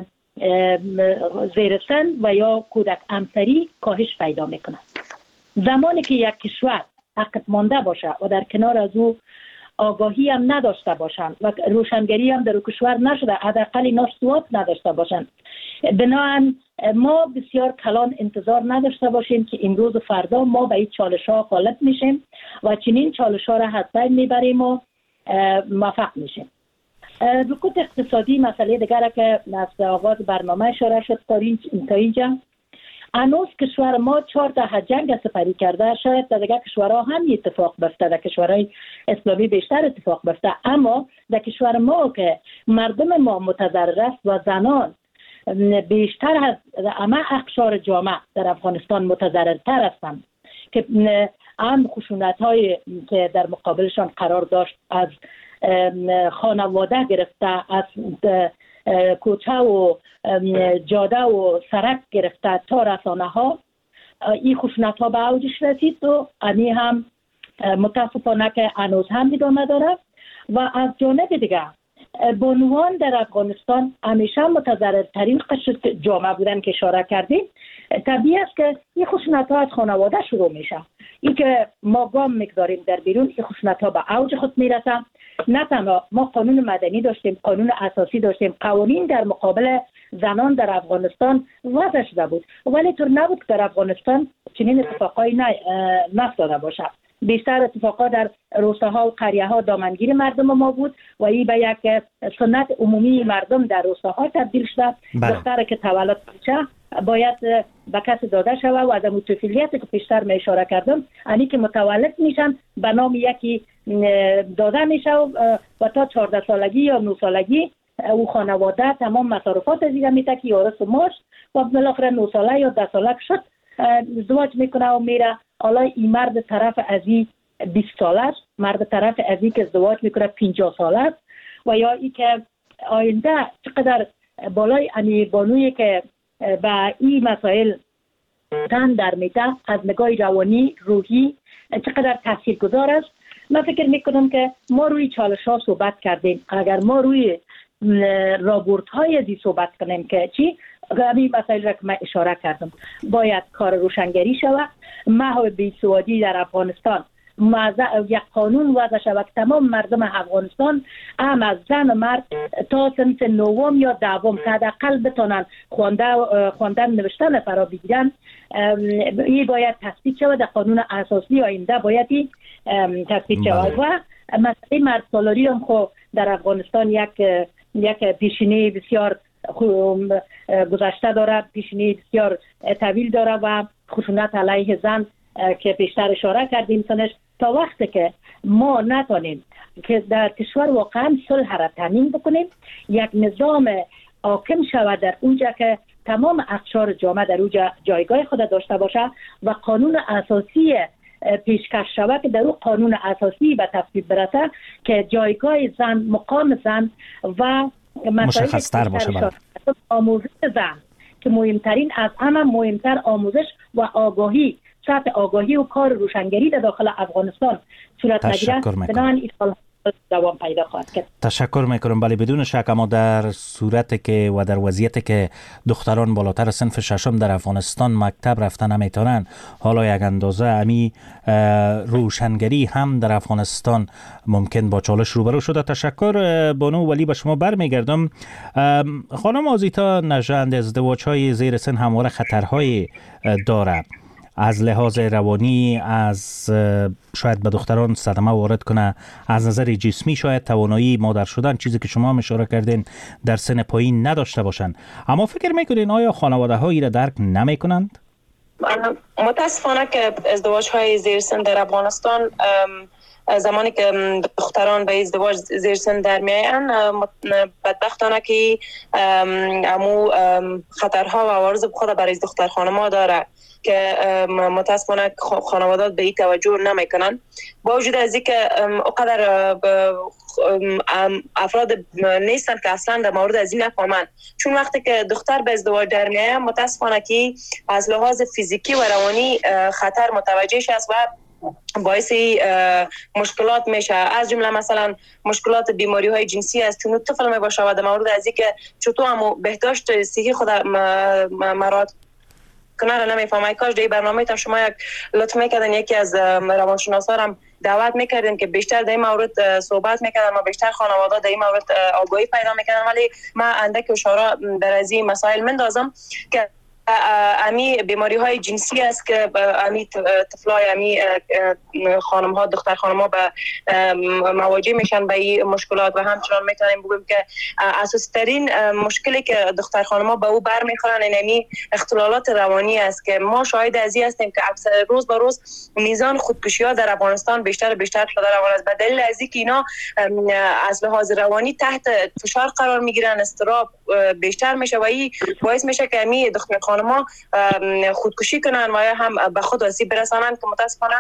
زیر سن و یا کودک همسری کاهش پیدا میکنه. زمانی که یک کشور عقب مانده باشه و در کنار از او آگاهی هم نداشته باشند و روشنگری هم در کشور نشده، حداقل اینا سواد نداشته باشند، بنابراین ما بسیار کلان انتظار نداشته باشیم که امروز و فردا ما به این چالش ها غالب میشیم و چنین چالش ها را حتما میبریم و موفق میشیم. رکود اقتصادی مسئله دیگر که از آغاز برنامه اشاره شد تا اینجا، هنوز کشور ما چهار تا جنگ سپری کرده، شاید در دیگر کشورها هم اتفاق بیفته، در کشورهای اسلامی بیشتر اتفاق بیفته، اما در کشور ما که مردم ما متضرر است و زنان بیشتر از همه اقشار جامعه در افغانستان متضررتر هستند که هم خشونت هایی که در مقابلشان قرار داشت، از خانواده گرفته، از کوچه و جاده و سرک گرفته تا رسانه ها، این خشونت ها به اوجش رسید و انی هم متاسفانه که هنوز هم ادامه داره. و از جانب دیگه بانوان در افغانستان همیشه متضررترین قشر جامعه بودن که اشاره کردیم. طبیعی است که این خشونت ها از خانواده شروع میشه. این که ما گام میگذاریم در بیرون، این خشونت ها به اوج خود میرسه. نه تنها ما قانون مدنی داشتیم، قانون اساسی داشتیم، قوانین در مقابل زنان در افغانستان وضع شده بود، ولی طور نبود که در افغانستان چنین اتفاقایی نیفتاده باشه. بیشتر اتفاقا در روستاها و قریه ها دامنگیر مردم ما بود و این به یک سنت عمومی مردم در روستاها تبدیل شده. دختر که تولد بچه باید به کسی داده شود و عدم طفولیت که پیشتر می اشاره کردم، یعنی که متولد میشن به نام یکی داده میشه و تا چهارده سالگی یا نه سالگی او خانواده تمام مصارفات دیگه میده که یارس و ماش و بالاخره نه ساله یا ده ساله شد ازدواج میکنه و میره. حالا این مرد طرف از این بیست ساله است، مرد طرف از این که ازدواج میکنه پنجاه ساله است، و یا این که آینده چقدر بالای انی بانویی که به این مسائل تن در میده از نگاه روانی روحی چقدر تاثیرگذار است. من فکر میکنم که ما روی چالش ها صحبت کردیم، اگر ما روی رابورت های ازی صحبت کنیم که چی همین مسائل را که من اشاره کردم، باید کار روشنگری شود، محو بیسوادی در افغانستان یک قانون وضع شود که تمام مردم افغانستان هم از زن و مرد تا صنف نوم یا دوم که حداقل بتونن خواندن نوشتن فرا بگیرن، این باید تصویب شود. در قانون اساسی آینده باید تصویب شود. و مسئله مرد سالاری هم خب در افغانستان یک یک پیشینه بسیار گذشته داره، پیشینه بسیار طویل داره و خشونت علیه زن که بیشتر اشاره کردیم سنش. تا وقتی که ما نتونیم که در کشور واقعا صلح را تامین بکنیم، یک نظام حاکم شود در اونجا که تمام اقشار جامعه در اونجا جایگاه خود داشته باشه و قانون اساسی پیشکش شود که در اون قانون اساسی به تصویب برسه که جایگاه زن، مقام زن و مشخص‌تر باشه. آموزش زن که مهمترین از همه مهمتر آموزش و آگاهی، سطح آگاهی و کار روشنگری در داخل افغانستان صورت نگیره، بنابراین این دوام پیدا خواهد کرد. تشکر میکنم. بله بدون شک، اما در صورتی که و در وضعیتی که دختران بالاتر صنف ششم در افغانستان مکتب رفتن نمیتونن، حالا یک اندازه امی روشنگری هم در افغانستان ممکن با چالش روبرو شده. تشکر بانو ولی. به شما برمیگردم. خانم آزیتا نژند، ازدواج های زیر سن همواره خطرهای داره، از لحاظ روانی، از شاید به دختران صدمه وارد کنه، از نظر جسمی شاید توانایی مادر شدن، چیزی که شما هم اشاره کردین، در سن پایین نداشته باشن. اما فکر میکنین آیا خانواده هایی را درک نمی کنند؟ متاسفانه که ازدواج های زیر سن در افغانستان زمانی که دختران به ازدواج زیر سن در میایند، بدبختانه که امو خطرها و عوارض خود برای دختر خانم‌ها داره که متاسفانه خانوادات به این توجه نمیکنن. با وجود از اینکه اقدر افراد نیستن که اصلا در مورد از این نفهمن، چون وقتی که دختر به ازدواج در میایه متاسفانه که از لحاظ فیزیکی و روانی خطر متوجهش است و باعث مشکلات میشه، از جمله مثلا مشکلات بیماری های جنسی است، چون طفل میباشه و در مورد از اینکه چطور هم بهداشت صحی خود مراد کنار نمیفهمه. کاش در برنامه تا شما یک لطف میکردن یکی از روانشناسا هم دعوت میکردن که بیشتر در این مورد صحبت میکردن و بیشتر خانواده در این مورد آگاهی پیدا میکردن، ولی من اندک اشاره در از این مسائل مندازم که امی بیماری های جنسی است که امی طفلای امی خانم ها دختر خانم ها به مواجه میشن به این مشکلات و همچنان میتونیم بگیم که اساسی ترین مشکلی که دختر خانم ها به او برمیخورن این امی اختلالات روانی است که ما شاهد از این هستیم که اکثر روز به روز میزان خودکشی ها در افغانستان بیشتر و بیشتر شده است. به دلیل از اینکه اینا از لحاظ روانی تحت فشار قرار میگیرن، اضطراب بیشتر میشه و این باعث میشه که امی دختر خانم‌ها خودکشی کنن و یا هم به خود آسیب برسانن که متاسفانه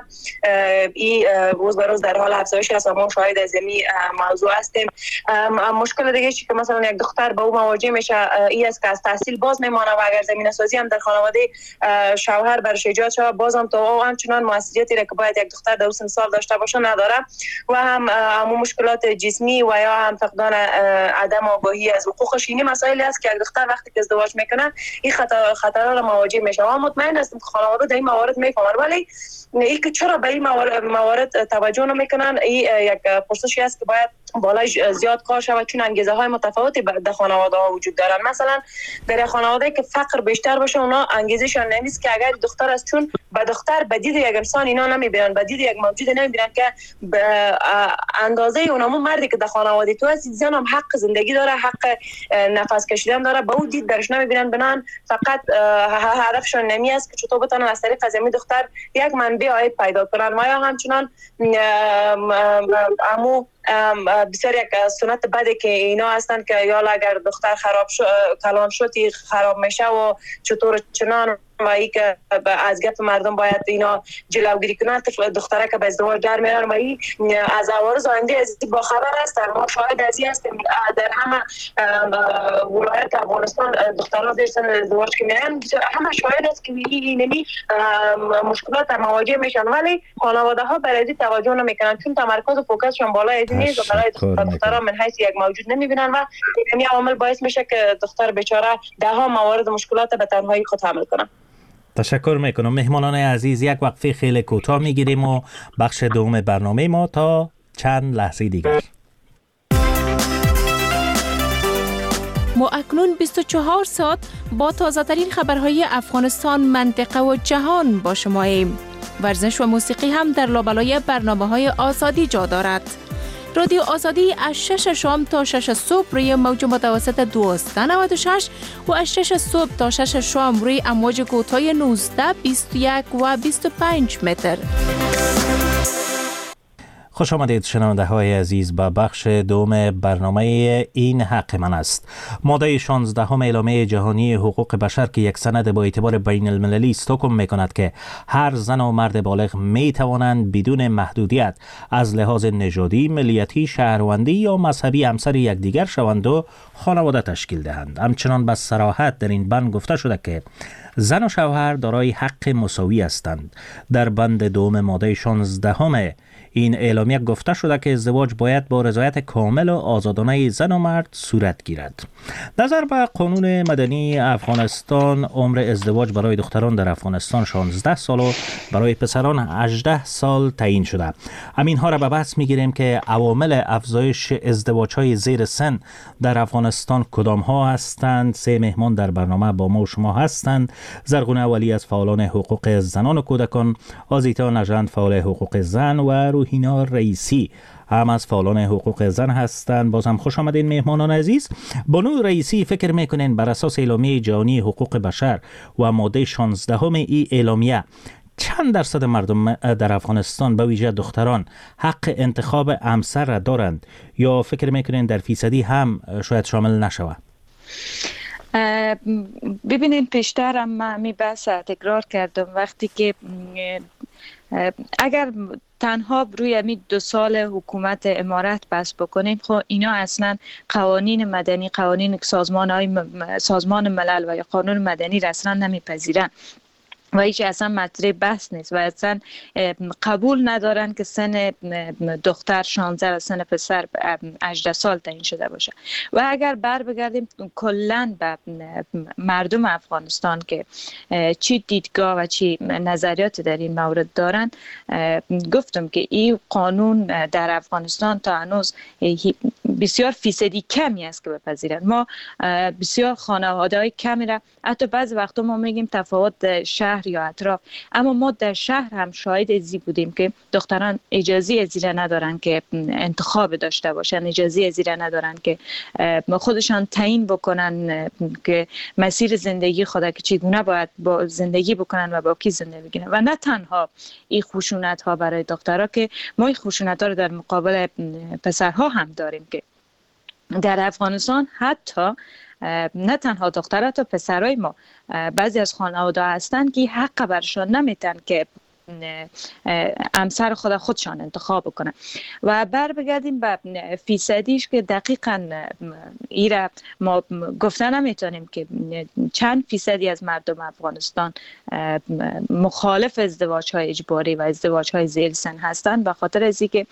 این روز به روز در حال افزایش است و ما شاهد از این موضوع هستیم. مشکل دیگه چی که مثلا یک دختر به او مواجه میشه این است که از تحصیل باز میمانه و اگر زمینه سازی هم در خانواده شوهر برش ایجاد شود، باز هم تا او همچنان مسئولیتی را که باید یک دختر در سن سال داشته باشه نداره و هم همون مشکلات جسمی و یا هم فقدان عدم آگاهی از حقوقش. این مسائلی است که یک دختر وقتی که ازدواج میکنه این خطر خطرها را مواجه میشه و مطمئن هستم که خانواده در این موارد میفهمن، ولی این که چرا به این موارد توجه نمیکنن این یک پرسشی است که باید بالای زیاد کار شود، چون انگیزه های متفاوتی در خانواده ها وجود دارن. مثلا در خانواده که فقر بیشتر باشه اونا انگیزشان نمیست که اگر دختر است، چون به دختر به دید یک انسان اینا نمیبینن، به دید یک موجود نمیبینن که به اندازه اونمون مردی که در خانواده تو هست زن هم حق زندگی داره، حق نفس کشیدن داره، به اون دید درش نمیبینن. بنان فقط هدفشون نمی است که چطور بتونن از طریق از دختر یک منبع عاید پیدا کنن و یا همچنان امو بسیار یک سنت بده که اینا هستن که یا اگر دختر خراب شد کلان شد خراب میشه و چطور چنان و ای که از گپ مردم باید اینا جلوگیری کنن دختره که به ازدواج در میارن و ای از عوارض آینده از با خبر هستن. ما شاهد از این هستیم در همه ولایت افغانستان دخترها در سن ازدواج که میرن همه شاهد است که اینمی مشکلات مواجه میشن، ولی خانواده ها برای این توجه نمیکنن چون تمرکز و فوکسشون بالای از نیست و برای دخترها من حیث یک موجود نمیبینن و این عامل باعث میشه که دختر بیچاره ده ها موارد مشکلات به تنهایی خود حمل کنه. تشکر میکنم. مهمانان عزیز، یک وقفه خیلی کوتاه میگیریم و بخش دوم برنامه ما تا چند لحظه دیگر. ما اکنون بیست و چهار ساعت با تازه ترین خبرهای افغانستان، منطقه و جهان با شماییم. ورزش و موسیقی هم در لابلای برنامه‌های آزادی جا دارد. رادیو آزادی از شش شام تا شش صبح روی موج متوسط دویست و نود و شش و از شش صبح تا شش شام روی امواج کوتاه نوزده، بیست و یک و بیست و پنج متر. خوش آمدید شنونده های عزیز به بخش دوم برنامه این حق من است. ماده شانزده هم اعلامیه جهانی حقوق بشر که یک سند با اعتبار بین المللی استکهلم می کند که هر زن و مرد بالغ می توانند بدون محدودیت از لحاظ نژادی، ملیتی، شهروندی یا مذهبی همسر یکدیگر شوند و خانواده تشکیل دهند. همچنان به صراحت در این بند گفته شده که زن و شوهر دارای حق مساوی هستند. در بند دوم ماده شانزده هم این اعلامیه گفته شده که ازدواج باید با رضایت کامل و آزادانه زن و مرد صورت گیرد. نظر به قانون مدنی افغانستان، عمر ازدواج برای دختران در افغانستان شانزده سال و برای پسران هجده سال تعیین شده. همین ها را به بحث میگیریم که عوامل افزایش ازدواج های زیر سن در افغانستان کدام ها هستند. سه مهمان در برنامه با ما و شما هستند. زرغونه ولی از فعالان حقوق زنان و کودکان، آزیتا نژند فعال حقوق زن و روحینا رئیسی هم از فعالان حقوق زن هستند. باز هم خوش آمدین مهمانان عزیز. بانو رئیسی، فکر میکنین بر اساس اعلامیه جهانی حقوق بشر و ماده شانزده هم ای اعلامیه چند درصد مردم در افغانستان به ویژه دختران حق انتخاب همسر را دارند، یا فکر میکنین در فیصدی هم شاید شامل نشود؟ ببینید، پیشتر هم من می بحث تکرار کردم وقتی که اگر تنها روی همین دو سال حکومت امارت بس بکنیم، خب اینا اصلا قوانین مدنی، قوانین سازمان های سازمان ملل و یا قانون مدنی را اصلا نمیپذیرن و هیچ اصلا مطرح بحث نیست و اصلا قبول ندارن که سن دختر شانزده و سن پسر هجده سال تعیین شده باشه. و اگر بر بگردیم کلا به مردم افغانستان که چی دیدگاه و چی نظریاتی در این مورد دارن، گفتم که این قانون در افغانستان تا هنوز بسیار فیصدی کمی است که بپذیرن. ما بسیار خانواده های کمی را، حتی بعضی وقتا ما میگیم تفاوت شهر یا اطراف، اما ما در شهر هم شاهد ازی بودیم که دختران اجازه ازیره ندارن که انتخاب داشته باشن، اجازه ازیره ندارن که خودشان تعیین بکنن که مسیر زندگی خود که چگونه باید با زندگی بکنن و با کی زندگی بکنن. و نه تنها این خشونت ها برای دخترها، که ما این خشونت ها رو در مقابل پسرها هم داریم که در افغانستان حتی نه تنها دخترها تا پسرای ما بعضی از خانواده هستن که حق برشان نمیتن که همسر خود خودشان انتخاب کنن. و بر بگردیم به فیصدیش که دقیقاً ایره ما گفتن نمیتونیم که چند فیصدی از مردم افغانستان مخالف ازدواج های اجباری و ازدواج های زیر سن هستن، به خاطر از اینکه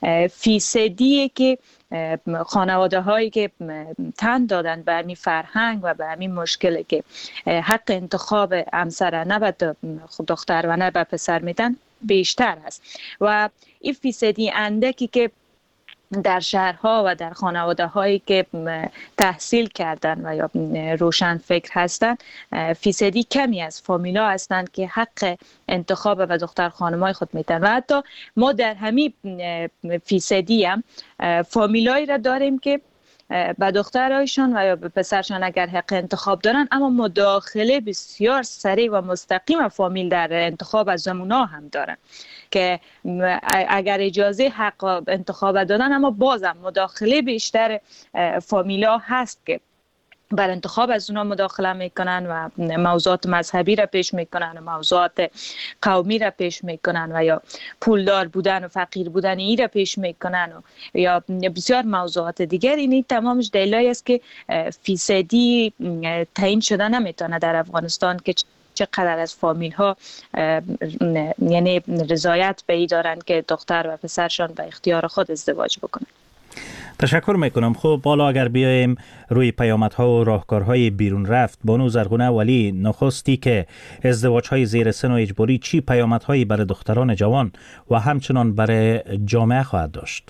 فیصدی که خانواده هایی که تن دادن به همین فرهنگ و به همین مشکلی که حق انتخاب همسر نه به دختر و نه به پسر میدن بیشتر است. و این فیصدی اندکی که در شهرها و در خانواده هایی که تحصیل کردن و یا روشن فکر هستند، فیصدی کمی از فامیلا هستند که حق انتخاب و دختر خانمای خود میتن. و حتی ما در همین فیصدی هم فامیلایی را داریم که به دخترایشان و یا به پسرشان اگر حق انتخاب دارن، اما مداخله بسیار سریع و مستقیم فامیل در انتخاب از زمونا هم دارن که اگر اجازه حق انتخاب دادن، اما بازم مداخله بیشتر فامیلا هست که بر انتخاب از اونا مداخله میکنن و موضوعات مذهبی را پیش میکنن و موضوعات قومی را پیش میکنن و یا پولدار بودن و فقیر بودن ای را پیش میکنن و یا بسیار موضوعات دیگر. این تمامش دلایلی است که فیصدی تعیین شده نمیتونه در افغانستان که چقدر از فامیل ها یعنی رضایت به این دارن که دختر و پسرشان به اختیار خود ازدواج بکنن. تشکر میکنم. خب بالا اگر بیایم روی پیامدها و راهکارهای بیرون رفت، بانو زرغونه ولی، نخستی که ازدواجهای زیر سن و اجباری چی پیامدهایی برای دختران جوان و همچنان برای جامعه خواهد داشت؟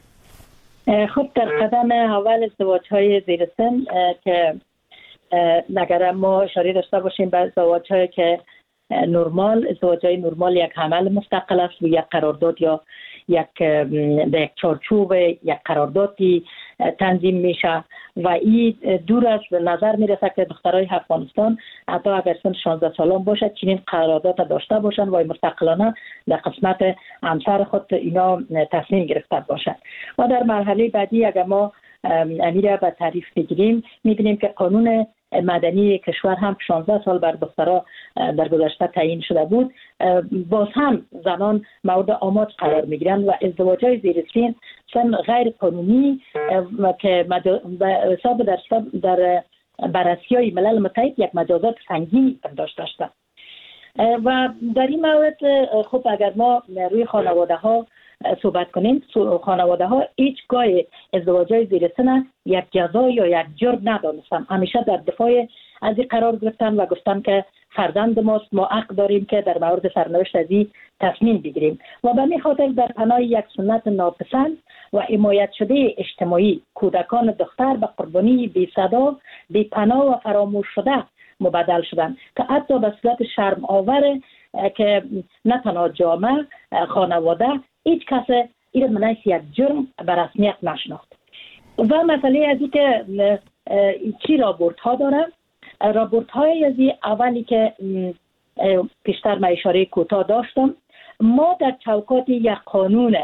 خب در قدم اول ازدواجهای زیر سن که نگره ما اشاره داشته باشیم به ازدواجهایی که نرمال، ازدواجهای نرمال یک عمل مستقل است و یک قرارداد یا یک به یک چارچوب یک قراردادی تنظیم میشه و این دور از نظر میرسه که دخترای افغانستان حتی اگر سن شانزده سالان باشه چنین قرارداد داشته باشن و مستقلانه در قسمت همسر خود اینا تصمیم گرفته باشن. و در مرحله بعدی اگر ما امیر به تعریف بگیریم میبینیم که قانون مدنی کشور هم شانزده سال بر دخترها در گذشته تعیین شده بود. باز هم زنان مورد آموز قرار میگیرند و ازدواج‌های زیر سن سن غیر قانونی که حساب در در بررسی‌های ملل متحد یک مجازات سنگین داشته است. و در این مورد خب اگر ما روی خانواده ها صحبت کنیم، خانواده ها هیچگاه ازدواج‌های زیر سن یک جزا یا یک جرم ندانستن، همیشه در دفاع از این قرار گرفتن و گفتن که فرزند ماست، ما حق داریم که در مورد سرنوشت از این تصمیم بگیریم. و به این خاطر در پناه یک سنت ناپسند و حمایت شده اجتماعی کودکان دختر به قربانی بی صدا، بی پناه و فراموش شده مبدل شدن که حتی به صورت شرم آور که نه تنها جامعه، خانواده، هیچ کس این منعش یک جرم به رسمیت نشناخت. و مسئله از این که چی رابورت ها داره، رابورت های از این اولی که پیشتر من اشاره کوتاه داشتم، ما در چوکات یک قانون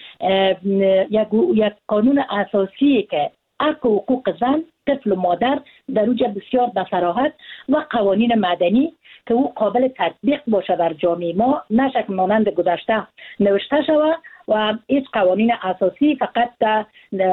یک قانون اساسی که حق و حقوق زن، طفل و مادر در اوج بسیار بصراحت و قوانین مدنی که او قابل تطبیق باشه در جامعه ما، نشک مانند گذشته نوشته شود و هیچ قوانین اساسی فقط در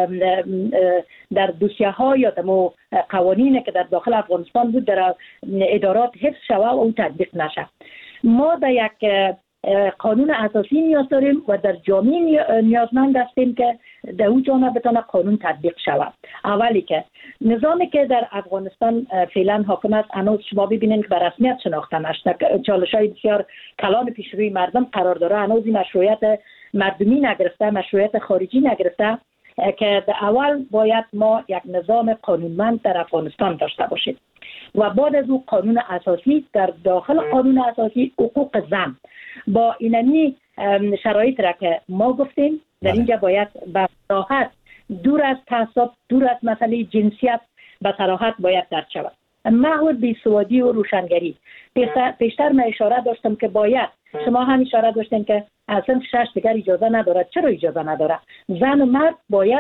در دوسیه ها یا در قوانین که در داخل افغانستان بود در ادارات حفظ شود و او تطبیق نشه. ما در یک قانون اساسی نیاز داریم و در جامعه نیازمند هستیم که در اون جامعه بتونه قانون تطبیق شود. اولی که نظامی که در افغانستان فعلا حاکم است، هنوز شما ببینید که به رسمیت شناخته نشده، چالش‌های بسیار کلان پیش روی مردم قرار داره، هنوز این مشروعیت مردمی نگرفته، مشروعیت خارجی نگرفته که در اول باید ما یک نظام قانونمند در افغانستان داشته باشیم و بعد از او قانون اساسی، در داخل قانون اساسی حقوق زن با اینمی شرایط را که ما گفتیم در اینجا باید به صراحت دور از تعصب، دور از مسئله جنسیت به صراحت باید درک شود. محور بیسوادی و روشنگری، پیشتر من اشاره داشتم که باید، شما هم اشاره داشتین که اصلا شش دیگر اجازه نداره. چرا اجازه نداره؟ زن و مرد باید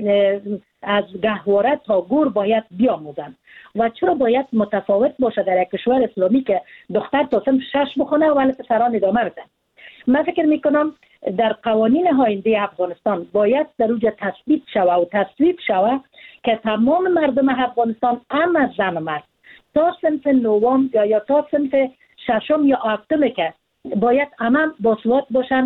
از گهواره تا گور باید بیاموزند و چرا باید متفاوت باشه در یک کشور اسلامی که دختر تا سن شش بخونه ولی پسران ادامه بدن. من فکر میکنم در قوانین آینده افغانستان باید در اوج تثبیت شوه و تصویب شوه که تمام مردم افغانستان، هم از زن و مرد، تا صنف نوم یا یا تا صنف ششم یا هفتم که باید همه باثبات باشن،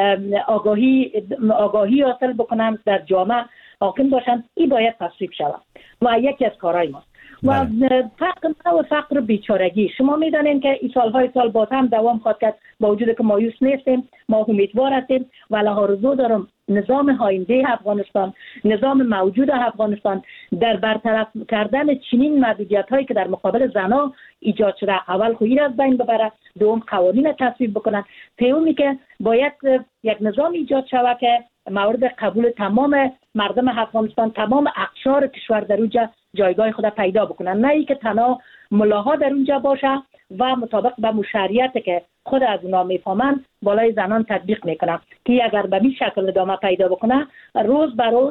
آگاهی آگاهی حاصل بکنن، در جامعه حاکم باشن. این باید تصویب شود و یکی از کارهای ما و فقر و فقر بیچارگی. شما میدانید که این سالهای سال باز هم دوام خواهد کرد، با وجود که مایوس نیستیم، ما امیدوار هستیم و لحاظو دارم نظام آینده افغانستان، نظام موجود افغانستان در برطرف کردن چنین محدودیت هایی که در مقابل زنها ایجاد شده، اول خودی از بین ببره، دوم قوانین تصویب بکنن، سومی که باید یک نظام ایجاد شود که مورد قبول تمام مردم افغانستان، تمام اقشار کشور در اونجا جایگاه خود پیدا بکنن، نه ای که تنها ملاها در اونجا باشه و مطابق به مشریعت که خود از اونا میفهمن بالای زنان تطبیق میکنن که اگر به این شکل ادامه پیدا بکنه، روز به روز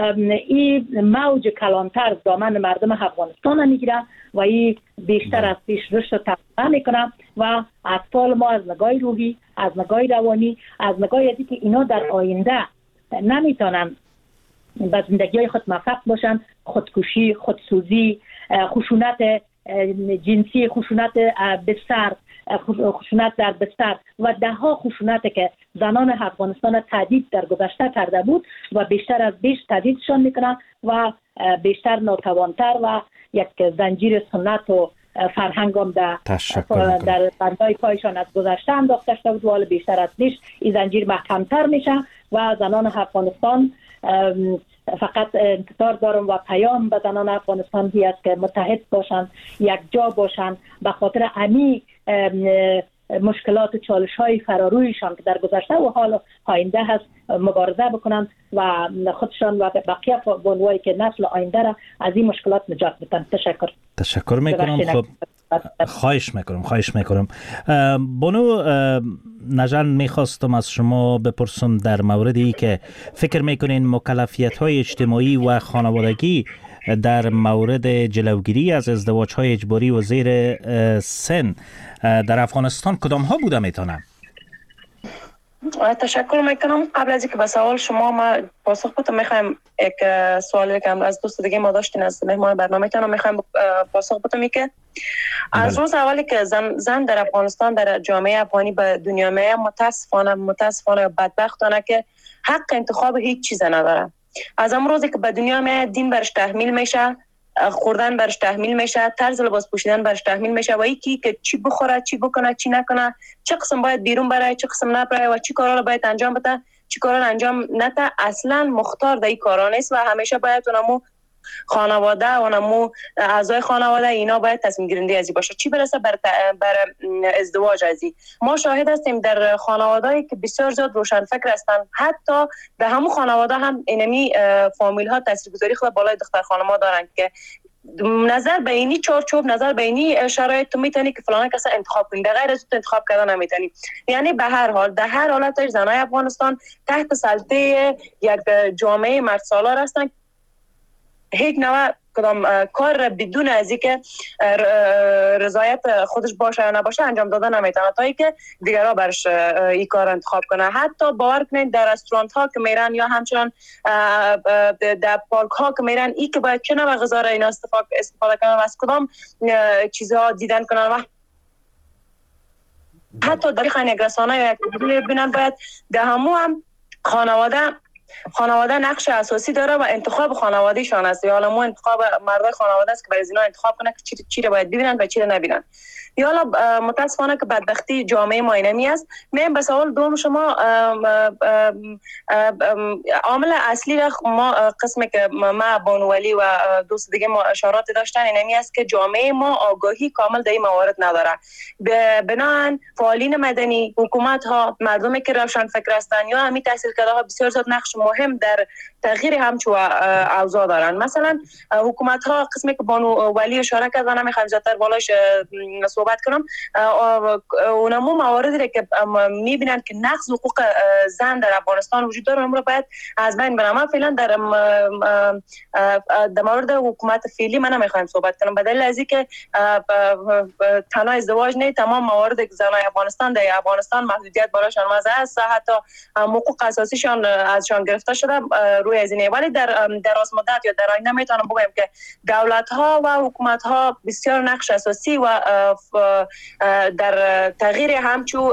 این موج کلانتر دامن مردم افغانستان میگیره و این بیشتر از پیش رشد تقویه میکنه و اطفال ما از نگاه روحی، از نگاه روانی، از نگاه ازی که اینا در آینده نمیتونن به زندگی های خود موفق باشن، خودکشی، خودسوزی، خشونت جنسی، خشونت بستر، خشونت در بستر و ده ها خشونت که زنان افغانستان تهدید در گذشته کرده بود و بیشتر از بیش تهدیدشان میکنن و بیشتر ناتوانتر و یک زنجیر سنت و فرهنگ هم در در بندای پایشان از گذشته انداخته شده بود و حالا بیشتر از بیش این زنجیر محکمتر میشه و زنان افغانستان فقط انتظار دارم و پیام به زنان افغانستان هی است که متحد باشند، یک جا باشند، به خاطر امی مشکلات و چالش های فرارویشان که در گذشته و حال آینده هست مبارزه بکنن و خودشان و بقیه بانوایی که نسل آینده را از این مشکلات نجات بدن. تشکر. تشکر میکنم. خب خواهش میکنم خواهش میکنم بانو نژند، میخواستم از شما بپرسم در موردی که فکر میکنین مکلفیت های اجتماعی و خانوادگی در مورد جلوگیری از ازدواج های اجباری و زیر سن در افغانستان کدام ها بوده میتونه؟ تشکر میکنم. قبل از اینکه به سوال شما ما پاسخ بدم میخوایم یک سوالی که از دوست دیگه ما داشتین از مهمان برنامه تان میخوایم پاسخ بدم که از روز اولی که زن, زن در افغانستان در جامعه افغانی به دنیا میاد متاسفانه متاسفانه بدبختانه که حق انتخاب هیچ چیز نداره. از اون روزی که به دنیا میاد دین برش تحمیل میشه، خوردن برش تحمیل میشه، طرز لباس پوشیدن برش تحمیل میشه و یکی که چی بخوره، چی بکنه، چی نکنه، چه قسم باید بیرون بره، چه قسم نبره و چی کارا رو باید انجام بده، چی کارا رو انجام نده، اصلا مختار در این کارا نیست و همیشه باید اونمو خانواده و اونمو اعضای خانواده اینا باید تصمیم گیرنده ازی باشه. چی برسه بر, بر ازدواج ازی. ما شاهد هستیم در خانوادهایی که بسیار زیاد روشن فکر هستند، حتی به همون خانواده هم اینمی فامیل ها تاثیرگذاری خود بالای دختر خانم ها دارن که نظر به اینی چارچوب، نظر به اینی شرایط تو میتونی که فلانه کسا انتخاب کنی، در غیر از تو انتخاب کردن نمیتونی. یعنی به هر حال در هر حالتش زنای افغانستان تحت سلطه یک جامعه مرد سالار هستن. هیچ نوع کدام کار بدون از اینکه رضایت خودش باشه یا نباشه انجام دادن نمیتونه تا اینکه دیگرها برش این کار انتخاب کنه. حتی باور کنید در رستوران ها که میرن یا همچنان در پارک ها که میرن ای که باید چه نوع غذا را اینا استفاده استفاده کنن و از کدام چیزها دیدن کنن و حتی در خانه یک رسانه یا یک ببینن باید در همو هم خانواده خانواده نقش اساسی داره و انتخاب خانوادهشان است. حالا مو انتخاب مردای خانواده است که برای اینا انتخاب کنه که چی چی رو باید ببینن و چی رو نبینن. حالا متاسفانه که بدبختی جامعه ما اینمی است. من به سوال دوم شما عامل اصلی را ما قسمی که ما بانولی و دوست دیگه ما اشارات داشتن اینمی است که جامعه ما آگاهی کامل در این موارد نداره. بنابراین فعالین مدنی، حکومت ها، مردمی که روشن فکر هستند یا همین تحصیلکرده ها بسیار زیاد نقش مهم در تغییر همچو اوضاع دارن. مثلا حکومت ها قسمی که بانو ولی اشاره کرد و نمیخوام زیادتر بالاش صحبت کنم، اونمو مواردی که میبینن که نقض حقوق زن در افغانستان وجود داره اون رو باید از بین برن. من فعلا در در مورد حکومت فعلی من نمیخوام صحبت کنم به دلیل از اینکه تنها ازدواج نه، تمام موارد که زنای افغانستان در افغانستان محدودیت براشون وضع است، حتی حقوق اساسیشان ازشان گرفته شده روی از اینه. ولی در دراز مدت یا در آینده میتونم بگم که دولت ها و حکومت ها بسیار نقش اساسی و در تغییر همچو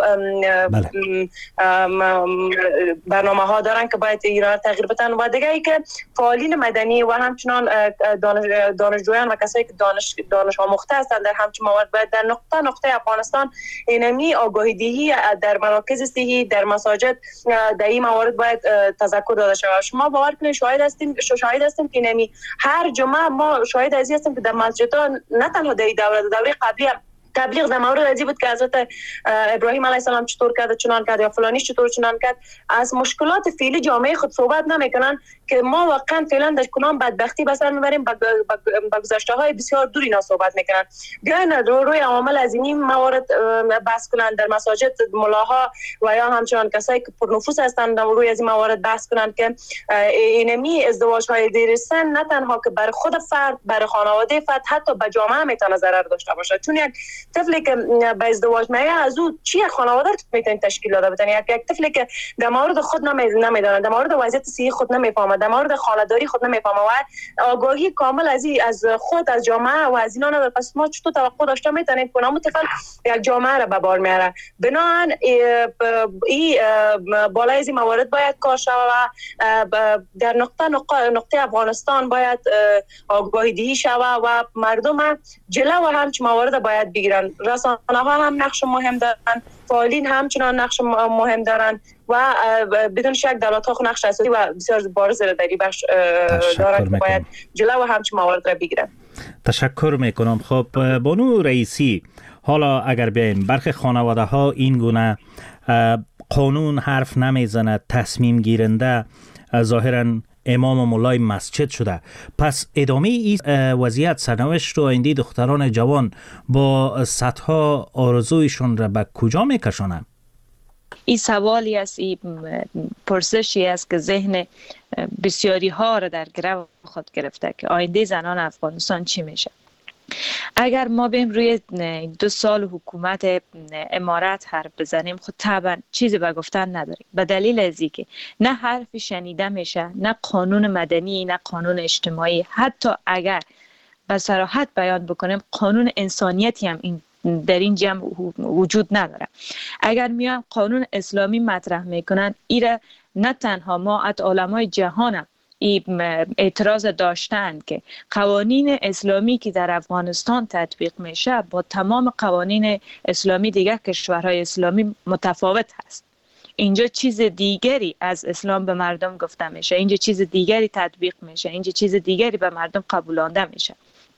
برنامه ها دارن که باید ایران تغییر بدن. و دیگه ای که فعالین مدنی و همچنان دانشجویان و کسایی که دانش دانش آموخته هستند در همچون موارد باید در نقطه نقطه افغانستان اینمی آگاهی دهی در مراکز صحی، در مساجد در این موارد باید تذکر داده شود. شما باور کنید شاهد هستیم شاهد هستیم که اینمی هر جمعه ما شاهد ازی هستیم که در مسجدها نه تنها در دوره دوره قبلی تبلیغ در مورد ازی بود که حضرت ابراهیم علیه السلام چطور کرد چنان کرد یا فلانیش چطور چنان کرد. از مشکلات فعلی جامعه خود صحبت نمیکنن که ما واقعا فعلا در کنام بدبختی بسر میبریم، با گذشته های بسیار دور اینا صحبت میکنن. بیاین رو روی عوامل از این موارد بحث کنن، در مساجد ملاها و یا همچنان کسایی که پرنفوذ هستن در روی از این موارد بحث کنن که اینمی ازدواج های دیر سن نه تنها که بر خود فرد، بر خانواده فرد، حتی به جامعه میتونه ضرر داشته باشه. چون یک طفلی که به ازدواج میاد از او چی خانواده میتونه تشکیل داده بتونه. یک یک طفلی که در مورد خود نمیدونه، در مورد وضعیت صحی خود نمیفهمه، در مورد خانه‌داری خود نمیفهمه و آگاهی کامل از از خود از جامعه و از اینا نداره. پس ما چطور توقع داشته میتونیم که اون طفل یک جامعه را به بار میاره؟ بنابراین این بالای از این موارد باید کار شود و در نقطه نقطه افغانستان باید آگاهی دهی شود و مردم جلو و همچین موارد باید بگیرن. رسانه ها هم نقش مهم دارن، فعالین همچنان نقش مهم دارن و بدون شک دولت ها نقش اساسی و بسیار بارز در این بخش دارن که باید جلو و همچین موارد را بگیرن. تشکر میکنم. خب بانو رئیسی، حالا اگر بیایم برخی خانواده ها این گونه قانون حرف نمیزند، تصمیم گیرنده ظاهراً امام و مولای مسجد شده. پس ادامه این وضعیت سرنوشت و آینده دختران جوان با صدها آرزویشون را به کجا میکشانند؟ این سوالی است، این پرسشی است که ذهن بسیاری ها را در گرو خود گرفته که آینده زنان افغانستان چی میشه. اگر ما بیم روی دو سال حکومت امارت حرف بزنیم، خود طبعا چیزی به گفتن نداریم، به دلیل از اینکه نه حرفی شنیده میشه، نه قانون مدنی، نه قانون اجتماعی. حتی اگر به صراحت بیان بکنیم قانون انسانیتی هم این در این جمع وجود نداره. اگر میان قانون اسلامی مطرح میکنن، ایره نه تنها ما، ات علمای جهان هم اعتراض داشتند که قوانین اسلامی که در افغانستان تطبیق میشه با تمام قوانین اسلامی دیگر کشورهای اسلامی متفاوت هست. اینجا چیز دیگری از اسلام به مردم گفته میشه، اینجا چیز دیگری تطبیق میشه، اینجا چیز دیگری به مردم قبولانده میشه.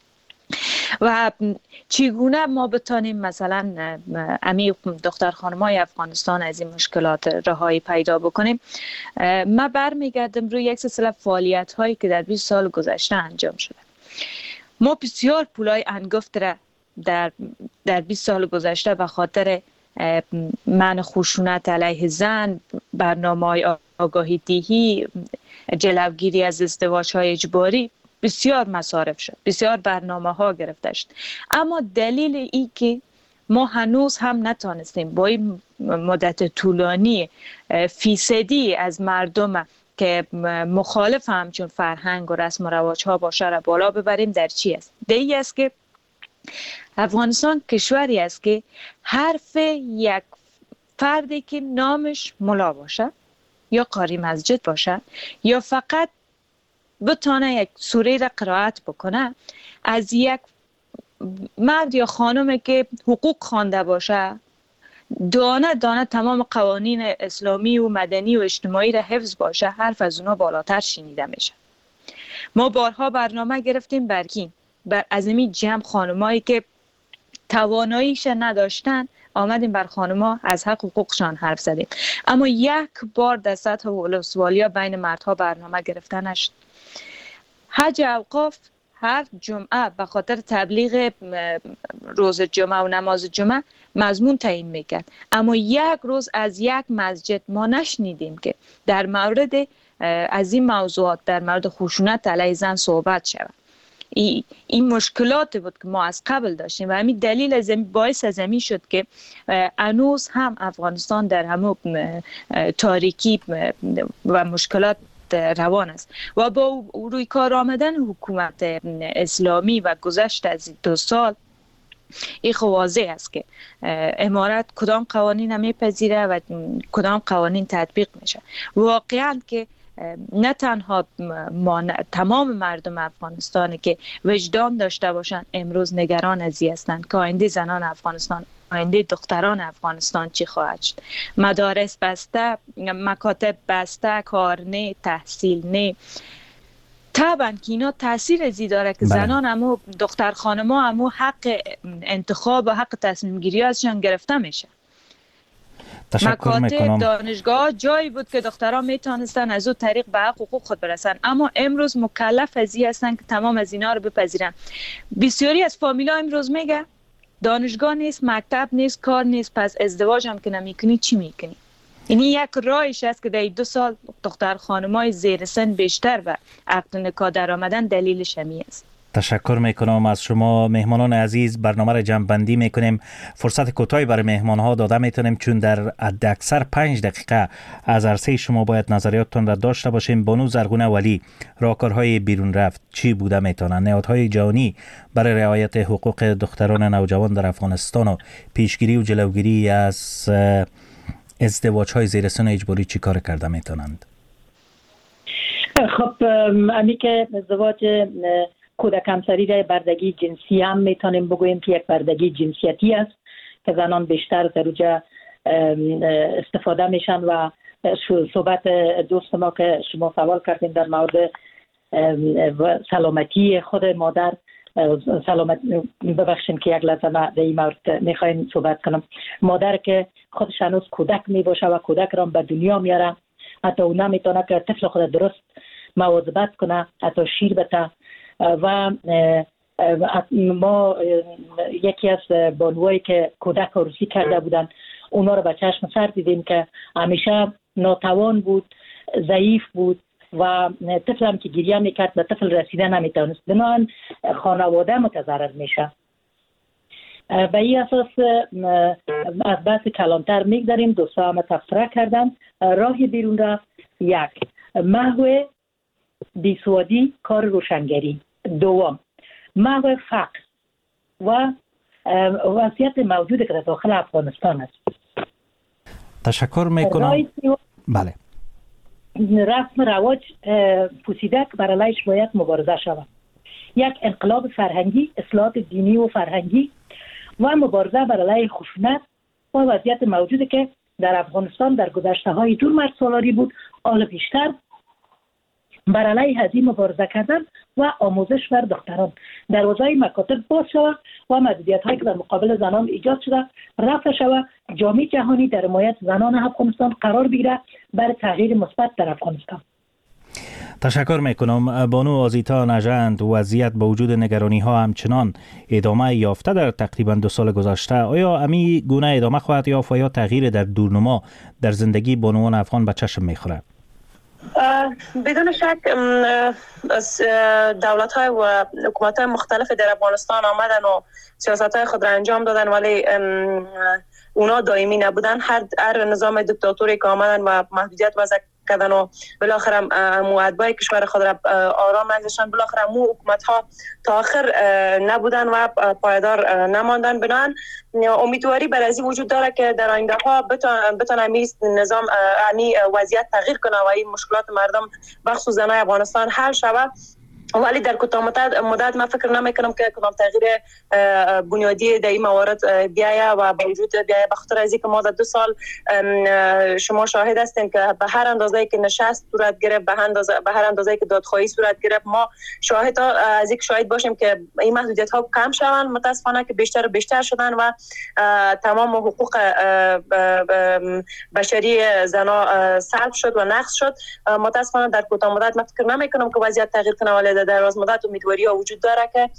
و چگونه ما بتانیم مثلا امی دختر خانمای افغانستان از این مشکلات رهایی پیدا بکنیم؟ ما برمیگردم روی یک سلسله فعالیت هایی که در بیست سال گذشته انجام شده. ما بسیار پولای انگفت را در در بیست سال گذشته به خاطر منع خشونت علیه زن، برنامه‌های آگاهی دهی، جلوگیری از ازدواج های اجباری بسیار مصارف شد، بسیار برنامه ها گرفته شد. اما دلیل ای که ما هنوز هم نتانستیم با این مدت طولانی فیصدی از مردم که مخالف همچون فرهنگ و رسم و رواج ها باشه را بالا ببریم در چی است؟ دلیل است که افغانستان کشوری است که حرف یک فردی که نامش ملا باشه یا قاری مسجد باشه یا فقط بتانه یک سوره را قرائت بکنه، از یک مرد یا خانم که حقوق خوانده باشه، دانه دانه تمام قوانین اسلامی و مدنی و اجتماعی را حفظ باشه، حرف از اونا بالاتر شنیده میشه. ما بارها برنامه گرفتیم برکیم بر ازمی جمع خانمایی که تواناییش نداشتن، آمدیم بر خانما از حق حقوقشان حرف زدیم. اما یک بار در سطح ولسوالیا بین مردها برنامه گرفته نشد. حج اوقاف هر جمعه به خاطر تبلیغ روز جمعه و نماز جمعه مضمون تعیین میکرد، اما یک روز از یک مسجد ما نشنیدیم که در مورد از این موضوعات، در مورد خشونت علیه زن صحبت شود. ای این مشکلات بود که ما از قبل داشتیم و همین دلیل از باعث از همین شد که هنوز هم افغانستان در همون تاریکی و مشکلات روان است. و با روی کار آمدن حکومت اسلامی و گذشت از دو سال، این واضح است که امارت کدام قوانین میپذیره و کدام قوانین تطبیق میشه. واقعا که نه تنها ما، تمام مردم افغانستان که وجدان داشته باشند امروز نگران از این هستند که آینده زنان افغانستان، آینده دختران افغانستان چی خواهد شد. مدارس بسته، مکاتب بسته، کار نه، تحصیل نه. طبعا که اینا تاثیر ازی داره که بله. زنان همو دختر خانما همو حق انتخاب و حق تصمیم گیری ازشان گرفته میشه. مکاتب، دانشگاه جایی بود که دختران میتونستن از او طریق به حق حقوق خود برسن، اما امروز مکلف از این هستن که تمام از اینا رو بپذیرن. بسیاری از فامیلا امروز میگه دانشگاه نیست، مکتب نیست، کار نیست، پس ازدواج هم که نمیکنی چی میکنی؟ این یک راهش است که در دو سال دختر خانمای زیر سن بیشتر و عقد نکاح در آمدن دلیلش همین است. تشکر میکنم از شما مهمانان عزیز. برنامه را جمع بندی میکنیم. فرصت کوتاهی برای مهمان ها داده میتونیم چون در حداکثر پنج دقیقه از عرصه شما باید نظریاتتون را داشته باشیم. بانو زرگونه ولی، راهکارهای بیرون رفت چی بوده میتونن؟ نهادهای جهانی برای رعایت حقوق دختران نوجوان در افغانستان و پیشگیری و جلوگیری از ازدواج های زیر سن اجباری چی کار کرده میتونند؟ خب امی که ازدواج کودک همسری را بردگی جنسی هم میتونیم بگوییم که یک بردگی جنسیتی است که زنان بیشتر در اونجا استفاده میشن و صحبت دوست ما که شما سوال کردیم در مورد سلامتی خود مادر سلامت ببخشین که یک لحظه من در این مورد میخوایم صحبت کنم. مادر که خودش هنوز کودک میباشه و کودک را به دنیا میاره، حتی او نمیتونه که طفل خود درست مواظبت کنه، حتی شیر بده. و ما یکی از بانوایی که کودک عروسی کرده بودن اونا رو به چشم سر دیدیم که همیشه ناتوان بود، ضعیف بود و طفل هم که گریه میکرد به طفل رسیده نمیتونست. بنابراین خانواده متضرر میشه. به این اساس از بحث کلانتر میگذاریم. دوستا هم تفسیر کردن راه بیرون رفت: یک، محو بیسوادی کار روشنگری. دوم، محو فقر و وضعیت موجود که داخل افغانستان است. تشکر میکنم. بله. رسم رواج پوسیده که برای علیهش باید مبارزه شود. یک، انقلاب فرهنگی، اصلاحات دینی و فرهنگی و مبارزه برای علیه خشونت و وضعیت موجودی که در افغانستان در گذشته های دور مرد سالاری بود، حال بیشتر بر علیه از این مبارزه کردن و آموزش بر دختران. دروازه مکاتب باز شود و محدودیت هایی که در مقابل زنان ایجاد شده رفع شود. جامعه جهانی در حمایت زنان افغانستان قرار بگیره برای تغییر مثبت در افغانستان. تشکر میکنم. بانو آزیتا نژند، وضعیت با وجود نگرانی ها همچنان ادامه یافته در تقریبا دو سال گذشته. آیا امی گونه ادامه خواهد یافت و یا تغییر در دورنما در زندگی بانوان افغان به چشم میخوره؟ بدون شک دولت های و حکومت های مختلف در افغانستان آمدن و سیاست های خود را انجام دادن، ولی اونا دائمی نبودن. هر, هر نظام دیکتاتوری که آمدن و محدودیت وضع کردن و بالاخره موعدهای کشور خود را آرام نگذاشتن، بالاخره مو حکومت ها تا آخر نبودن و پایدار نماندن. بنابراین امیدواری بر از وجود داره که در آینده ها بتونه این نظام یعنی وضعیت تغییر کنه و این مشکلات مردم بخصوص زنای افغانستان حل شود. ولی در کوتاه مدت من فکر نمیکنم که کدام تغییر بنیادی در این موارد بیایه و با وجود بیایه، بخاطر از اینکه ما در دو سال شما شاهد هستین که به هر اندازه‌ای که نشست صورت گرفت، به اندازه به هر اندازه‌ای که دادخواهی صورت گرفت، ما شاهد از اینکه شاهد باشیم که این محدودیت ها کم شوند. متاسفانه که بیشتر و بیشتر شدن و تمام حقوق بشری زنا سلب شد و نقض شد. متاسفانه در کوتاه مدت من فکر نمیکنم که وضعیت تغییر کنه، ولی در دراز مدت امیدواری ها وجود داره که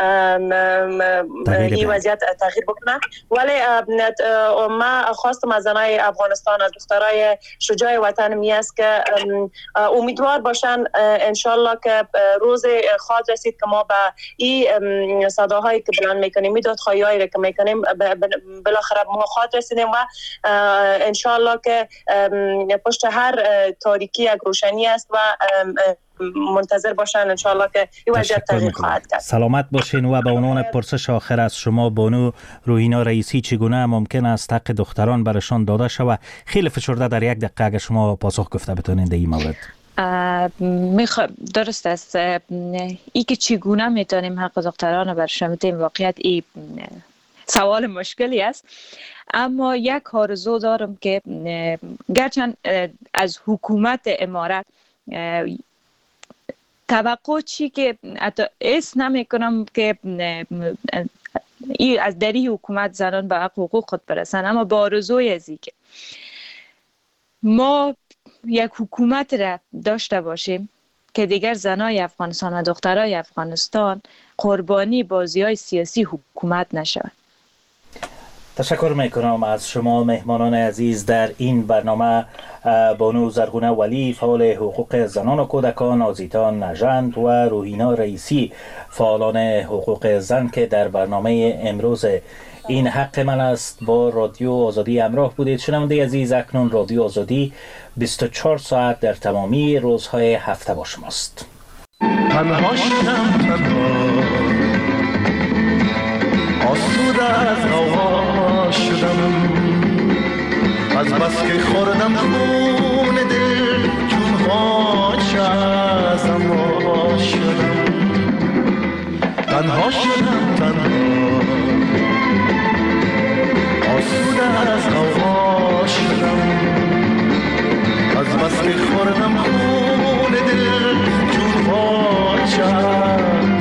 این وضعیت تغییر بکنه. ولی ما خواستم از زنای افغانستان، از دخترای شجاع وطن می است که امیدوار باشن انشالله که روز خواهد رسید که ما به این صداهایی که بلند میکنیم، دادخواهی هایی که میکنیم، بالاخره ما خواهد رسیدیم و انشالله که پشت هر تاریکی یک روشنی است و منتظر باشن انشالله که این وضعیت تغییر خواهد کرد. سلامت باشین. و به عنوان پرسش آخر از شما بانو روحینا رئیسی، چگونه ممکن است حق دختران برشان داده شود؟ خیلی فشرده در یک دقیقه اگر شما پاسخ گفته بتونید در این مورد. میخوا... درست است. ای که چگونه میتونیم حق دختران برشان بدیم، واقعیت این سوال مشکلی است. اما یک آرزو دارم که گرچند از حکومت امارت توقع چی که اس نمی کنم که از دری حکومت زنان به حقوق خود برسن، اما با آرزوی از این که ما یک حکومت را داشته باشیم که دیگر زنای افغانستان و دخترای افغانستان قربانی بازی‌های سیاسی حکومت نشوند. تشکر میکنم از شما مهمانان عزیز در این برنامه، بانو زرغونه ولی فعال حقوق زنان و کودکان، آزیتا نژند و روحینا رئیسی فعالان حقوق زن که در برنامه امروز این حق من است با رادیو آزادی همراه بودید. شنونده عزیز، اکنون رادیو آزادی بیست و چهار ساعت در تمامی روزهای هفته با شماست. تنها شدم، تنها آسوده از هوا شدم، از بس که خوردم خون دل جونها چه از اما شدم. تنها شدم، تنها آسوده از هوا شدم، از بس که خوردم خون دل جونها چه